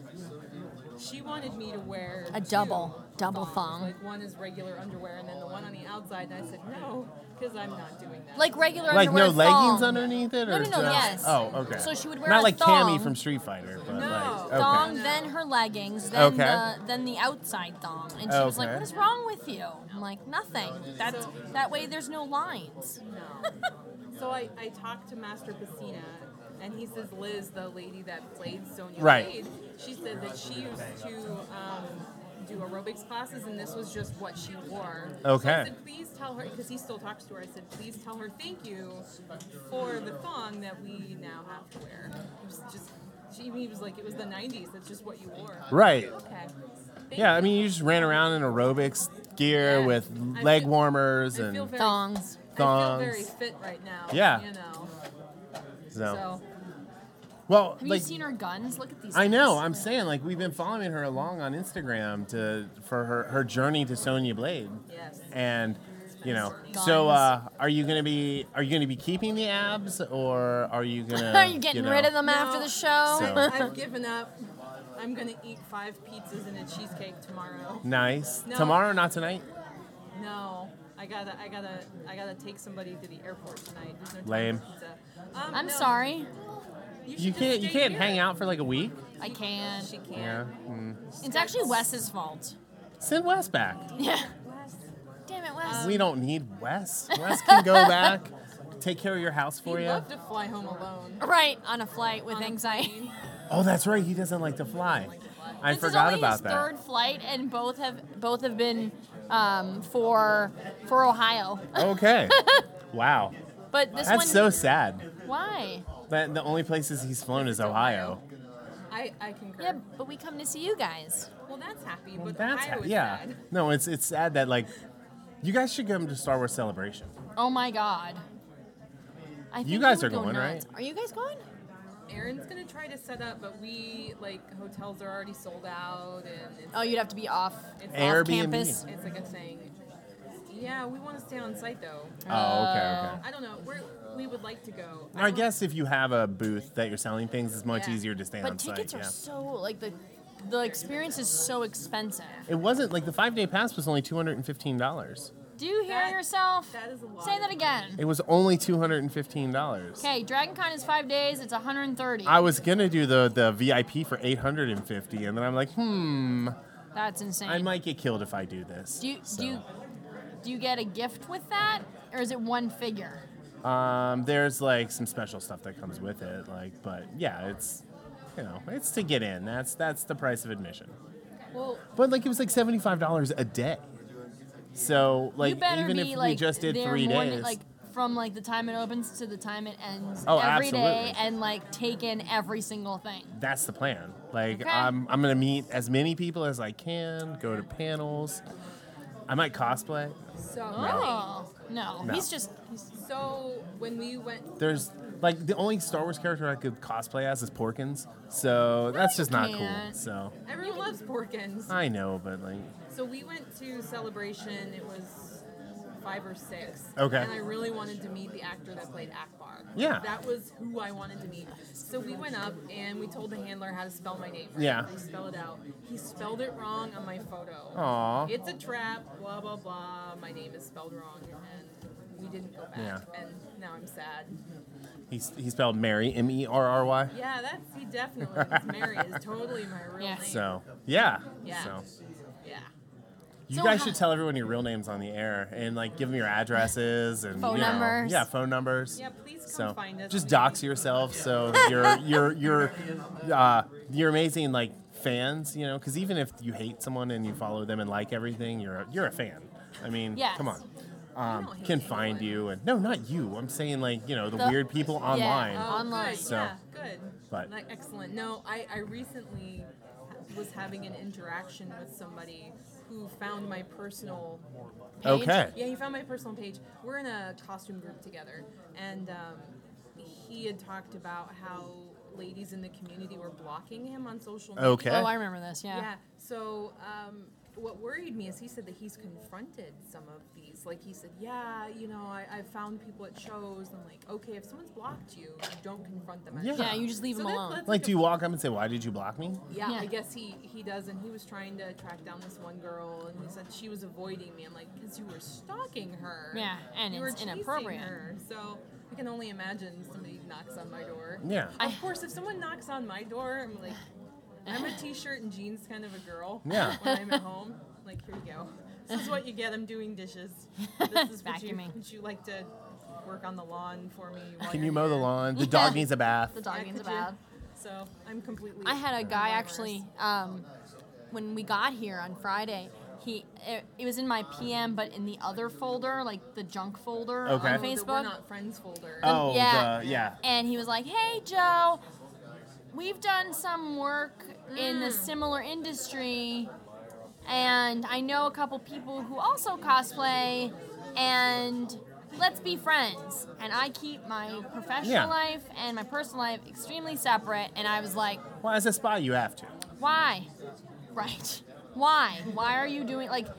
me to wear A two double thongs. thong. Like one is regular underwear, and then the one on the outside. And I said no, because I'm not doing that. Like regular Like underwear no leggings thong. underneath it, No, or no, no, just- yes. Oh, okay. So she would wear not a like thong. Cammy from Street Fighter, but No. like okay. Thong, No. then her leggings, then Okay. then the outside thong, and she was like, Okay. "What is wrong with you?" I'm like, "Nothing. That way there's no lines." No. So I talked to Master Pacina, and he says Liz, the lady that played Sonya Right. Blade, she said that she used to do aerobics classes, and this was just what she wore. So Okay. I said, please tell her, because he still talks to her, I said, please tell her thank you for the thong that we now have to wear. It was just, he was like, it was the 90s, that's just what you wore. Right. Okay. Thank Yeah, I you. mean, you just ran around in aerobics gear Yeah. with I leg feel- warmers I and feel very, Thongs. I feel very thongs. fit right now. Yeah. You know. so. So. Well, Have like you seen her guns? Look at these. I know, things. I'm saying like we've been following her along on Instagram for her journey to Sonya Blade, Yes. and you know. Guns. So are you gonna be keeping the abs, or are you gonna? Are you getting rid of them after No. the show? So- I've given up. I'm gonna eat 5 pizzas and a cheesecake tomorrow. Nice. No. Tomorrow, not tonight. No, I gotta take somebody to the airport tonight. There's no time Lame. for pizza. I'm no, sorry. You can't hang out for like a week. I can't. She can't. Yeah. It's actually Wes's fault. Send Wes back. Yeah. Damn it, Wes. We don't need Wes. Wes can go back, take care of your house for He'd you. love to fly home alone. Right, on a flight with on a anxiety. plane. Oh, that's right. He doesn't like to fly. I This forgot is only about his that. third flight, and both have been for Ohio. Okay. Wow. But this That's one, so sad. why? That the only places he's flown is Ohio. I concur. Yeah, but we come to see you guys. Well, that's happy, but That's Ohio is yeah. sad. No, it's sad that like you guys should come to Star Wars Celebration. Oh my God. I think You guys would are go going, nuts. right? Are you guys going? Aaron's gonna try to set up, but hotels are already sold out, and it's, Oh, you'd have to be off it's Airbnb. campus. It's like a thing. Yeah, we want to stay on site though. Oh, okay. I don't know. We would like to go. I guess if you have a booth that you're selling things, it's much Yeah. easier to stay But on site. tickets are Yeah. so like the experience is so expensive. It wasn't like the 5-day pass was only $215. Do you hear That- yourself? that is a lot. Say that again. It was only $215. Okay, DragonCon is 5 days. It's 130. I was gonna do the VIP for $850, and then I'm like, That's insane. I might get killed if I do this. Do you get a gift with that, or is it one figure? There's like some special stuff that comes with it, but yeah, it's it's to get in. That's the price of admission. Well, But like it was like $75 a day. So you like better even be if we like just did there 3 morning, days, like from like the time it opens to the time it ends Oh, every day, absolutely. and like take in every single thing. that's the plan. Like Okay. I'm gonna meet as many people as I can, go to panels. I might cosplay. so Oh no, No. he's just so when we went, There's like the only Star Wars character I could cosplay as is Porkins, so that's just not cool. can't. So everyone loves Porkins. I know, but like So we went to Celebration. It was 5 or 6. Okay. And I really wanted to meet the actor that played Akbar. Yeah. That was who I wanted to meet. So we went up and we told the handler how to spell my name. Right? Yeah. They spell it out. He spelled it wrong on my photo. Aw. It's a trap. Blah blah blah. My name is spelled wrong, and we didn't go back. Yeah. And now I'm sad. he spelled Mary, Merry. Yeah, he definitely. It's Mary is totally my real Yeah. name. So yeah. Yeah. So Yeah. You So guys how- should tell everyone your real names on the air and like give them your addresses and Phone you know, numbers. Yeah, phone numbers. Yeah, please come So find us. just dox yourself so you're amazing like fans, you know, because even if you hate someone and you follow them and like everything, you're a fan. I mean, Yes. come on. don't hate Can find you and no, not you. I'm saying like the weird people online. Oh, Online. Good. So, yeah, good. but- Like, excellent. No, I recently was having an interaction with somebody who found my personal page. Okay. Yeah, he found my personal page. We're in a costume group together, and he had talked about how ladies in the community were blocking him on social media. Okay. Oh, I remember this. Yeah. Yeah. So what worried me is he said that he's confronted some of these. Like he said, yeah, you know, I found people at shows. I'm like, okay, if someone's blocked you, you don't confront them at Yeah. shows. Yeah, you just leave So them that's- alone. that's Like, a do you walk up and say, "Why did you block me?" yeah, Yeah. I guess he does, and he was trying to track down this one girl, and he said she was avoiding me. I'm like, because you were stalking her. Yeah, and you were it's chasing inappropriate. her. So I can only imagine somebody knocks on my door. Yeah. Of course, if someone knocks on my door, I'm like, I'm a t-shirt and jeans kind of a girl. Yeah. When I'm at home, like, here you go. This is what you get. I'm doing dishes. This is Vacuuming. would you like to work on the lawn for me? While Can you're you mow the here? lawn? The dog needs a bath. The dog Yeah, needs a could you? bath. So I'm completely. I had a guy glamorous. actually, when we got here on Friday, it was in my PM, but in the other folder, like the junk folder Okay. on Oh, The Facebook. We're Not Friends folder. Oh, yeah. yeah. And he was like, "Hey, Joe, we've done some work in a similar industry, and I know a couple people who also cosplay, and let's be friends." And I keep my professional Yeah. life and my personal life extremely separate, and I was like, Well, as a spy, you have to. why? Right. Why? Why are you doing, like,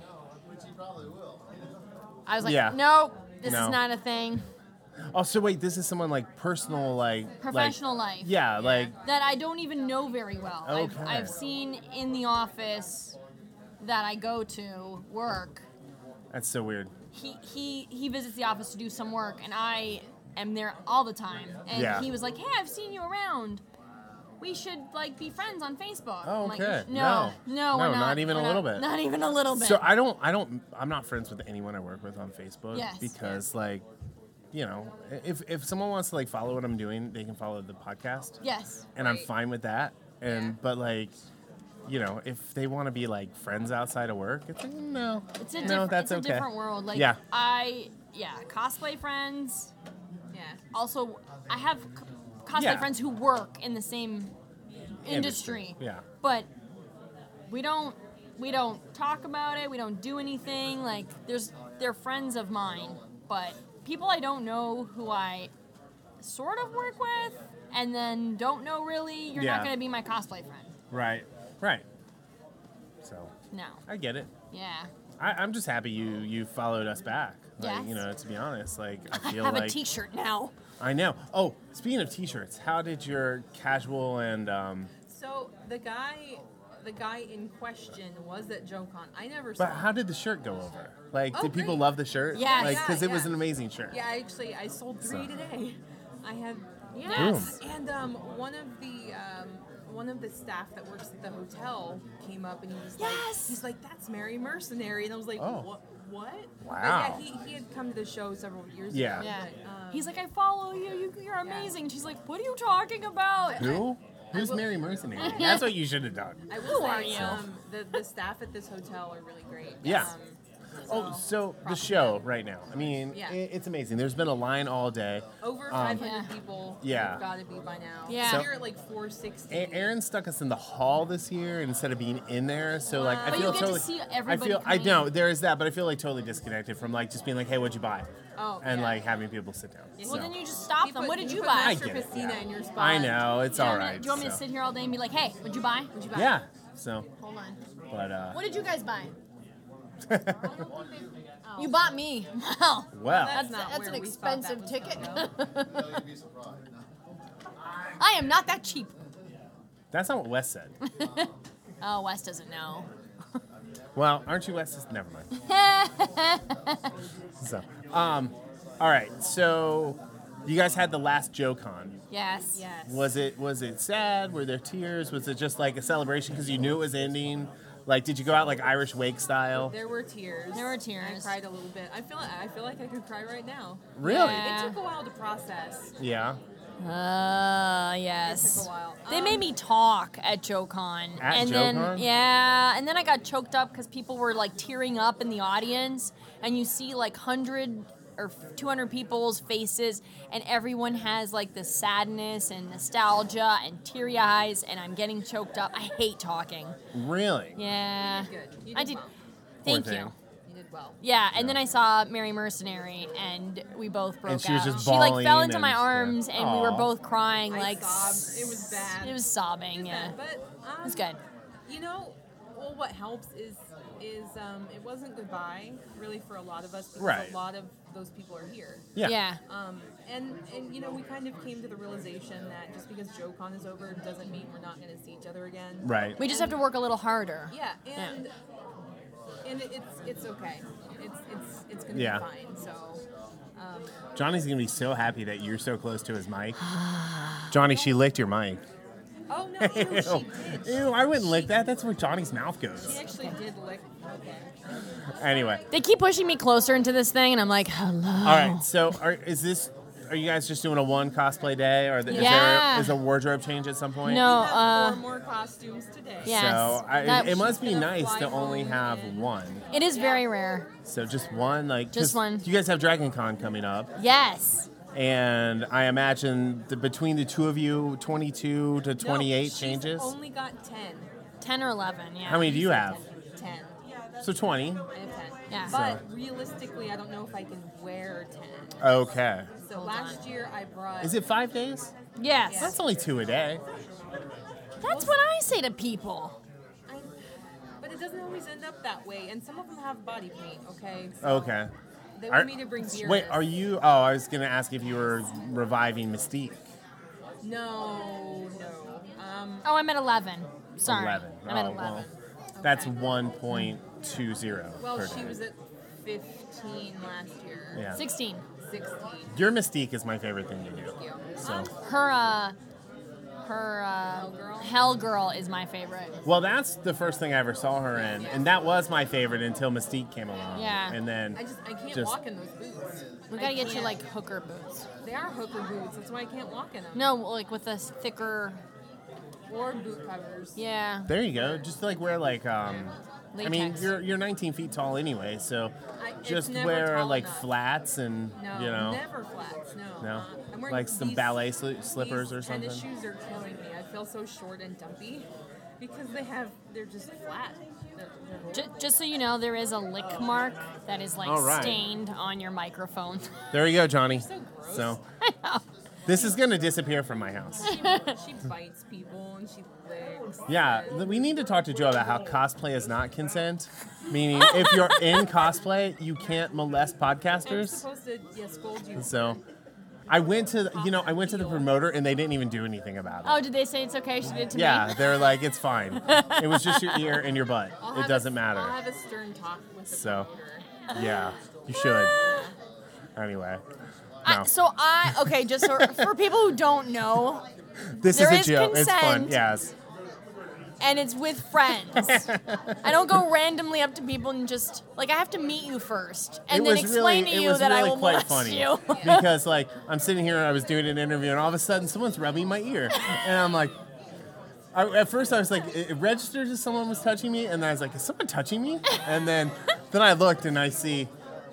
I was like, Yeah. no, this No. is not a thing. Oh, so wait, this is someone like personal, like Professional life. Yeah, like That I don't even know very well. Okay. I've seen in the office that I go to work. that's so weird. He visits the office to do some work, and I am there all the time. And Yeah. he was like, "Hey, I've seen you around. We should like be friends on Facebook." Oh, I'm like, okay. no, No, we're not. not even We're a little bit. Not even a little bit. So I'm not friends with anyone I work with on Facebook Yes. because like, you know, if someone wants to like follow what I'm doing, they can follow the podcast. Yes. And I'm Right. fine with that. And Yeah. but like, you know, if they want to be like friends outside of work, it's like no. It's a no, different. that's It's a okay. different world. Like Yeah. cosplay friends. Yeah. Also, I have cosplay Yeah. friends who work in the same industry. Yeah. But we don't talk about it. We don't do anything. Like they're friends of mine, but people I don't know who I sort of work with and then don't know really, you're Yeah. not going to be my cosplay friend. Right. So No. I get it. Yeah. I'm just happy you followed us back. Like, Yes. you know, to be honest, like I I feel have like a t-shirt now. I know. Oh, speaking of t-shirts, how did your casual and So the guy in question was at JoeCon. I never but saw. how did the shirt go over? Like, Oh, did people great. love the shirt? Yes. Like, because it was Yeah. an amazing shirt. Yeah, I sold 3 today. I had Yes. and one of the staff that works at the hotel came up and he was Yes. like, "That's Mary Mercenary," and I was like, Oh. What? But Wow. yeah, he had come to the show several years Yeah. ago. Yeah. but, He's like, I follow you. You're amazing. She's like, what are you talking about? Who? Who's Mary Mercenary? That's what you should have done. I will Who say, are you? The staff at this hotel are really great. Yeah. Oh, so the props to show them. right now. I mean, Yeah. it's amazing. There's been a line all day. Over Um, 500 Yeah. people. Yeah. You've got to be by now. Yeah. So- We're at like 460. Aaron stuck us in the hall this year instead of being in there. So like, I But feel you get to totally. see I everybody feel. I coming know in. there is that, but I feel like totally disconnected from like just being like, hey, what'd you buy? Oh, And yeah. like having people sit down. Yeah. Well, So. then you just stop them. What did you put buy? I Master get it, Piscina yeah. in your spot. I know it's Do you all want me- right. Do you want me to so. sit here all day and be like, hey, what'd you buy? What'd you buy? Yeah. So, Hold on. but What did you guys buy? You bought me. Wow. well, That's not That's where an we thought that expensive was ticket. gonna I am not that cheap. that's not what Wes said. Oh, Wes doesn't know. Well, aren't you Wes? Never mind. So, all right. So, you guys had the last JoeCon. Yes. Yes. Was it sad? Were there tears? Was it just like a celebration because you knew it was ending? Like, did you go out like Irish wake style? There were tears. There were tears. I cried a little bit. I feel like I could cry right now. Really? Yeah. It took a while to process. Yeah. Yes. It took a while. They made me talk at JoeCon. At and JoeCon? then and then I got choked up because people were like tearing up in the audience, and you see like 100 or 200 people's faces, and everyone has like this sadness and nostalgia and teary eyes, and I'm getting choked up. I hate talking. Really? Yeah. You did good. You I did did. well. Thank Poor you. thing. You did well. Yeah, and then I saw Mary Mercenary, and we both broke And she was out. just she like fell bawling into my and- arms, yeah. and we were Aw. both crying. I like sobbed. It was bad. It was sobbing. Yeah, But it was good. You know, well, what helps is it wasn't goodbye really for a lot of us because Right. a lot of those people are here. Yeah. And you know, we kind of came to the realization that just because JoeCon is over doesn't mean we're not going to see each other again. Right. We just have to work a little harder. Yeah, and it's okay. It's going to Yeah. be fine. So. Johnny's gonna be so happy that you're so close to his mic. Johnny, she licked your mic. Oh no, she did. Ew, I wouldn't lick that. That's where Johnny's mouth She goes. actually did lick. Okay. Anyway. They keep pushing me closer into this thing, and I'm like, hello. All right. So, are you guys just doing a one cosplay day, or Yeah. is a wardrobe change at some point? No, We have 4 more costumes today. Yeah. So Yes. it must be She's gonna nice fly to only home have and- one. It is very rare. So just one, like Just 'cause one. You guys have Dragon Con coming up, Yes. and I imagine between the two of you, 22 to 28 she's changes. Only got 10. 10 or 11, yeah. How many do you have? 10. So 20. I have 10. Yeah. But realistically, I don't know if I can wear 10. Okay. So last year I brought. Is it 5 days? Yes. That's only 2 a day. That's what I say to people. But it doesn't always end up that way, and some of them have body paint. Okay. So Okay. They want me to bring beer. Wait, are you? Oh, I was gonna ask if you were reviving Mystique. No. Oh, I'm at 11. Sorry. 11. I'm at Oh, 11. well, that's 1.20 Well, per she day. was at 15 last year. Yeah. 16. 16. Your Mystique is my favorite thing to do. Thank you. So, Her Hell Girl is my favorite. well, that's the first thing I ever saw her in, and that was my favorite until Mystique came along. Yeah. And then I can't walk in those boots. We I gotta get you can't. like hooker boots. They are hooker boots. That's why I can't walk in them. No, like with a thicker. Or boot covers. Yeah. there you go. Just like wear like I mean, Latex. you're 19 feet tall anyway, so It's just never wear tall like enough. flats and No, you know. never flats. No. No? I'm wearing Like some these- ballet slippers or these Tennis something? shoes are killing me. I feel so short and dumpy because they're just flat. They're Just so you know, there is a lick mark that is like All right. stained on your microphone. There you go, Johnny. so gross. So this is gonna disappear from my house. She bites people and she licks. Yeah, we need to talk to Joe about how cosplay is not consent. Meaning, if you're in cosplay, you can't molest I'm podcasters. supposed to scold you. So, I went to the promoter and they didn't even do anything about it. Oh, did they say it's okay? She did it to Yeah, me. they're like, it's fine. It was just your ear and your butt. I'll It have doesn't I'll matter. have a stern talk with the So. promoter. Yeah, you should. Anyway, no. Okay, just for people who don't know, This there is is a joke. It's fun. consent. Yes. and it's with friends. I don't go randomly up to people and just like I have to meet you first and then explain to you that I will quite molest funny you. because like I'm sitting here and I was doing an interview and all of a sudden someone's rubbing my ear and I'm like, at first I was like, it registered as someone was touching me and then I was like, is someone touching me? And then I looked and I see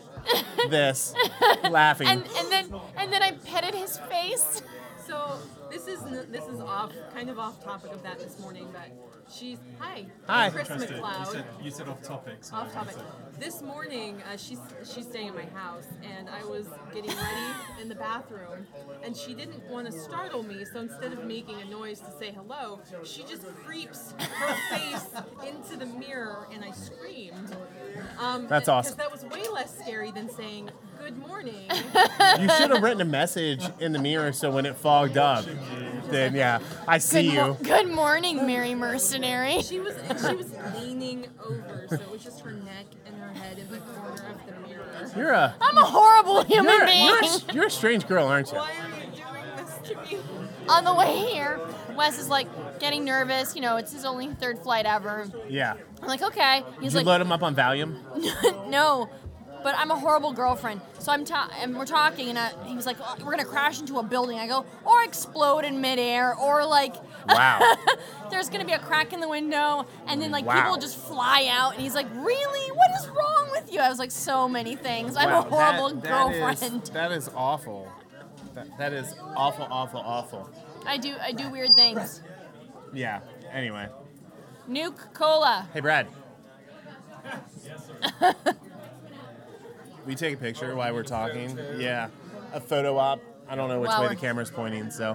this laughing. and then I petted his face. So this is kind of off topic of that this morning, but she's hi Chris Trusted. McLeod. You said off topic. So Off topic. This morning, she's staying at my house, and I was getting ready in the bathroom, and she didn't want to startle me, so instead of making a noise to say hello, she just creeps her face into the mirror, and I screamed. That's awesome. Because that was way less scary than saying good morning. You should have written a message in the mirror so when it fogged up, then yeah, I see you. Good morning, Mary Mercenary. She was leaning over, so it was just her neck and her head in the corner of the mirror. I'm a horrible human being. You're a strange girl, aren't you? Why are you doing this to me? On the way here, Wes is like getting nervous. You know, it's his only third flight ever. Yeah. I'm like, okay. He's Did you like, load him up on Valium? no, but I'm a horrible girlfriend. So and we're talking, and he was like, oh, we're gonna crash into a building. I go, or explode in midair, or like, Wow. there's gonna be a crack in the window, and then like Wow. people just fly out. And he's like, really? What is wrong with you? I was like, so many things. I'm a horrible girlfriend. That is awful. That is awful, awful, awful. I do weird things. Yeah. Anyway. Nuke Cola. Hey, Brad. Will you take a picture while we're talking? Yeah. A photo op. I don't know which way the camera's pointing, so.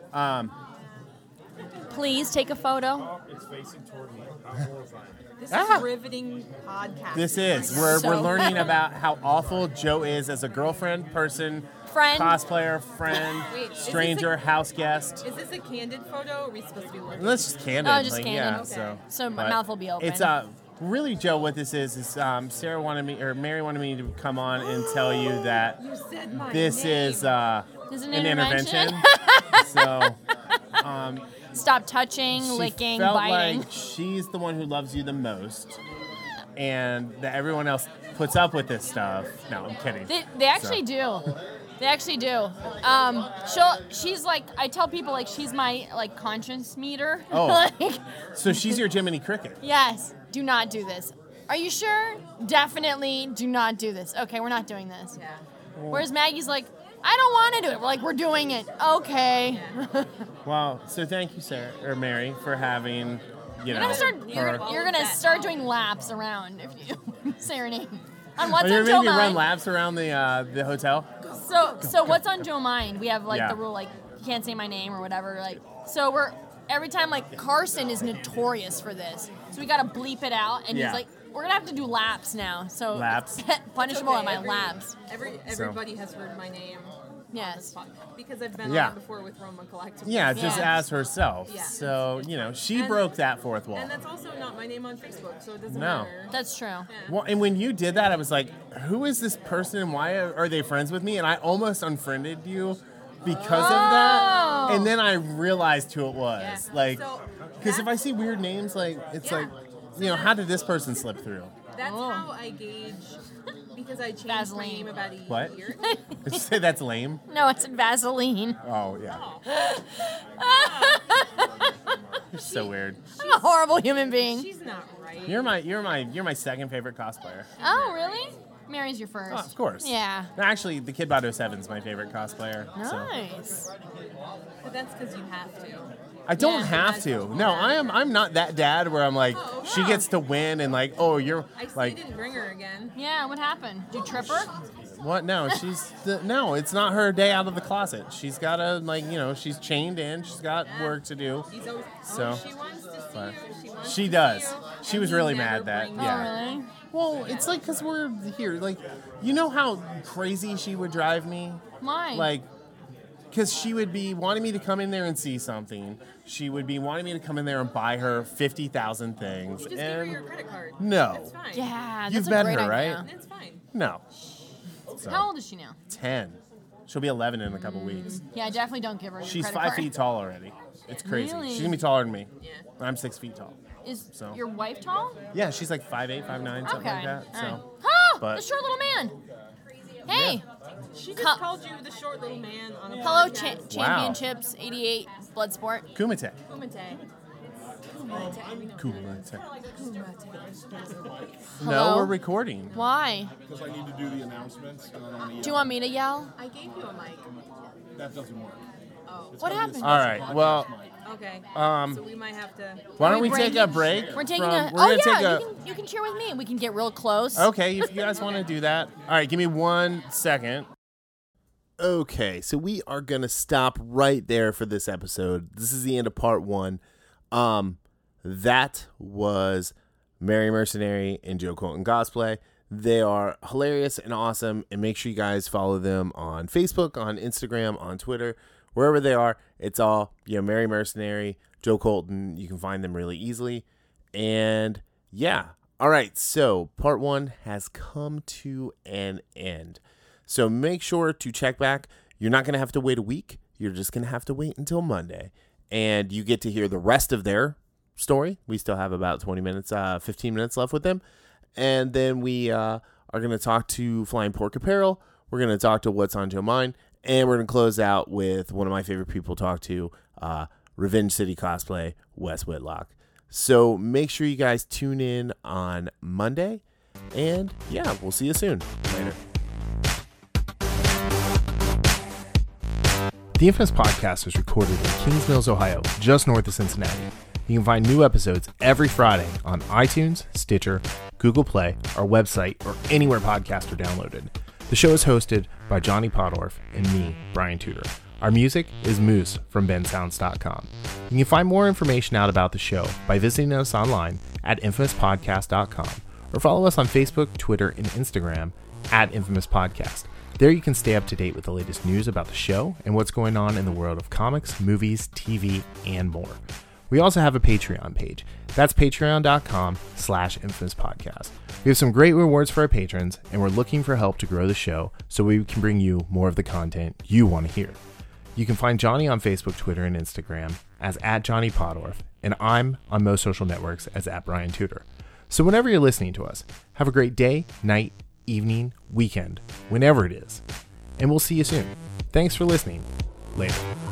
Please take a photo. It's facing toward me. This is a riveting podcast. This is. We're learning about how awful Joe is as a girlfriend, person, Friend. cosplayer, friend, Wait, is stranger, house guest. Is this a candid photo, or are we supposed to be looking? Let's just candid. Oh, just like, candid. Yeah, Okay. So my but mouth will be open. It's really, Joe. What this is Sarah wanted me, or Mary wanted me to come on and tell you that You said my this name. is This is an intervention. So Stop touching, she licking, felt biting. like she's the one who loves you the most, and that everyone else puts up with this stuff. No, I'm kidding. They actually do. They actually do. She's like, I tell people like she's my like conscience meter. Oh. Like, So she's your Jiminy Cricket. yes, do not do this. Are you sure? Definitely do not do this. Okay, we're not doing this. Yeah. Whereas Maggie's like, I don't want to do it. We're like, we're doing it. Okay. Well, so thank you, Sarah or Mary, for having, you know, You're gonna start doing laps around if you say her name. On what's Are you on Joe making me run Mind? laps around the hotel? So what's on Joe Mind? We have like Yeah. the rule like you can't say my name or whatever. Like so we're every time like Carson is notorious for this. So we gotta bleep it out and Yeah. he's like, we're gonna have to do laps now. So Laps? punishable Okay, at my laps. Everybody has heard my name. Yes. Because I've been Yeah. on it before with Roma Collective. Yeah, just Yeah. as herself. Yeah. So, you know, she And- broke that fourth wall. And that's also not my name on Facebook, so it doesn't No. matter. That's true. Well, and when you did that, I was like, who is this person and why are they friends with me? And I almost unfriended you because of that. And then I realized who it was. Yeah. Like, So because if I see weird names, like, it's Yeah. like, you know, how did this person slip through? That's Oh. how I gauge, because I changed Vaseline. my name about a What? year. Did you say that's lame? No, it's Vaseline. Oh, yeah. You're so weird. I'm a horrible human being. She's not right. You're my second favorite cosplayer. Oh, really? Mary's your first. Oh, of course. Yeah. No, actually, the Kid Bot 07 is my favorite cosplayer. So. Nice. But that's because you have to. I don't Yeah. have to. No, I'm not that dad where I'm like, Oh, she yeah. gets to win and like, oh, you're I see like, you didn't bring her again. Yeah, what happened? Did you trip her? what? No, no, it's not her day out of the closet. She's got to like, you know, she's chained in. She's got work to do. She's always, So, she wants to see but you. She wants she to does. See you, She and was you really never mad that, bring yeah. her. Oh, really? Well, it's like because we're here. Like, you know how crazy she would drive me? Why? Like, because she would be wanting me to come in there and see something. She would be wanting me to come in there and buy her 50,000 things. You just give her your credit card. No. That's fine. Yeah, that's You've a met great her, idea. right? That's fine. No. So, How old is she now? 10. She'll be 11 in a couple weeks. Yeah, definitely don't give her your She's credit 5 card. feet tall already. It's crazy. Really? She's going to be taller than me. Yeah. I'm 6 feet tall. Is So. your wife tall? Yeah, she's like 5'8", 5'9", something Okay. like that. All right. So, Oh, but- the short little man. Hey, She just Co- called you the short little man on a hello, podcast. championships, 88, Bloodsport. Kumite. Kumite. Kumite. Hello? No, we're recording. Why? Because I need to do the announcements. And I don't want to Do you want me to yell? I gave you a mic. That doesn't work. Oh. What happened? All right. Well, Okay. So we might have to. why don't we we take breaking? a break? We're taking from- a. we're Oh gonna take yeah, a- you can cheer with me. We can get real close. Okay, if you guys want to do that. All right, give me 1 second. Okay, so we are going to stop right there for this episode. This is the end of part 1. That was Mary Mercenary and Joe Colton Cosplay. They are hilarious and awesome, and make sure you guys follow them on Facebook, on Instagram, on Twitter, wherever they are. It's all, you know, Mary Mercenary, Joe Colton. You can find them really easily. And yeah. All right, so part 1 has come to an end. So make sure to check back. You're not going to have to wait a week. You're just going to have to wait until Monday. And you get to hear the rest of their story. We still have about 15 minutes left with them. And then we are going to talk to Flying Pork Apparel. We're going to talk to What's on Joe Mind. And we're going to close out with one of my favorite people to talk to, Revenge City Cosplay, Wes Whitlock. So make sure you guys tune in on Monday. And yeah, we'll see you soon. Later. The Infamous Podcast is recorded in Kings Mills, Ohio, just north of Cincinnati. You can find new episodes every Friday on iTunes, Stitcher, Google Play, our website, or anywhere podcasts are downloaded. The show is hosted by Johnny Podorf and me, Brian Tudor. Our music is Moose from bensounds.com. You can find more information out about the show by visiting us online at infamouspodcast.com or follow us on Facebook, Twitter, and Instagram at Infamous Podcast. There you can stay up to date with the latest news about the show and what's going on in the world of comics, movies, TV, and more. We also have a Patreon page. That's patreon.com/infamouspodcast. We have some great rewards for our patrons, and we're looking for help to grow the show so we can bring you more of the content you want to hear. You can find Johnny on Facebook, Twitter, and Instagram as @JohnnyPodorf, and I'm on most social networks as @BrianTudor. So whenever you're listening to us, have a great day, night, evening, weekend, whenever it is. And we'll see you soon. Thanks for listening. Later.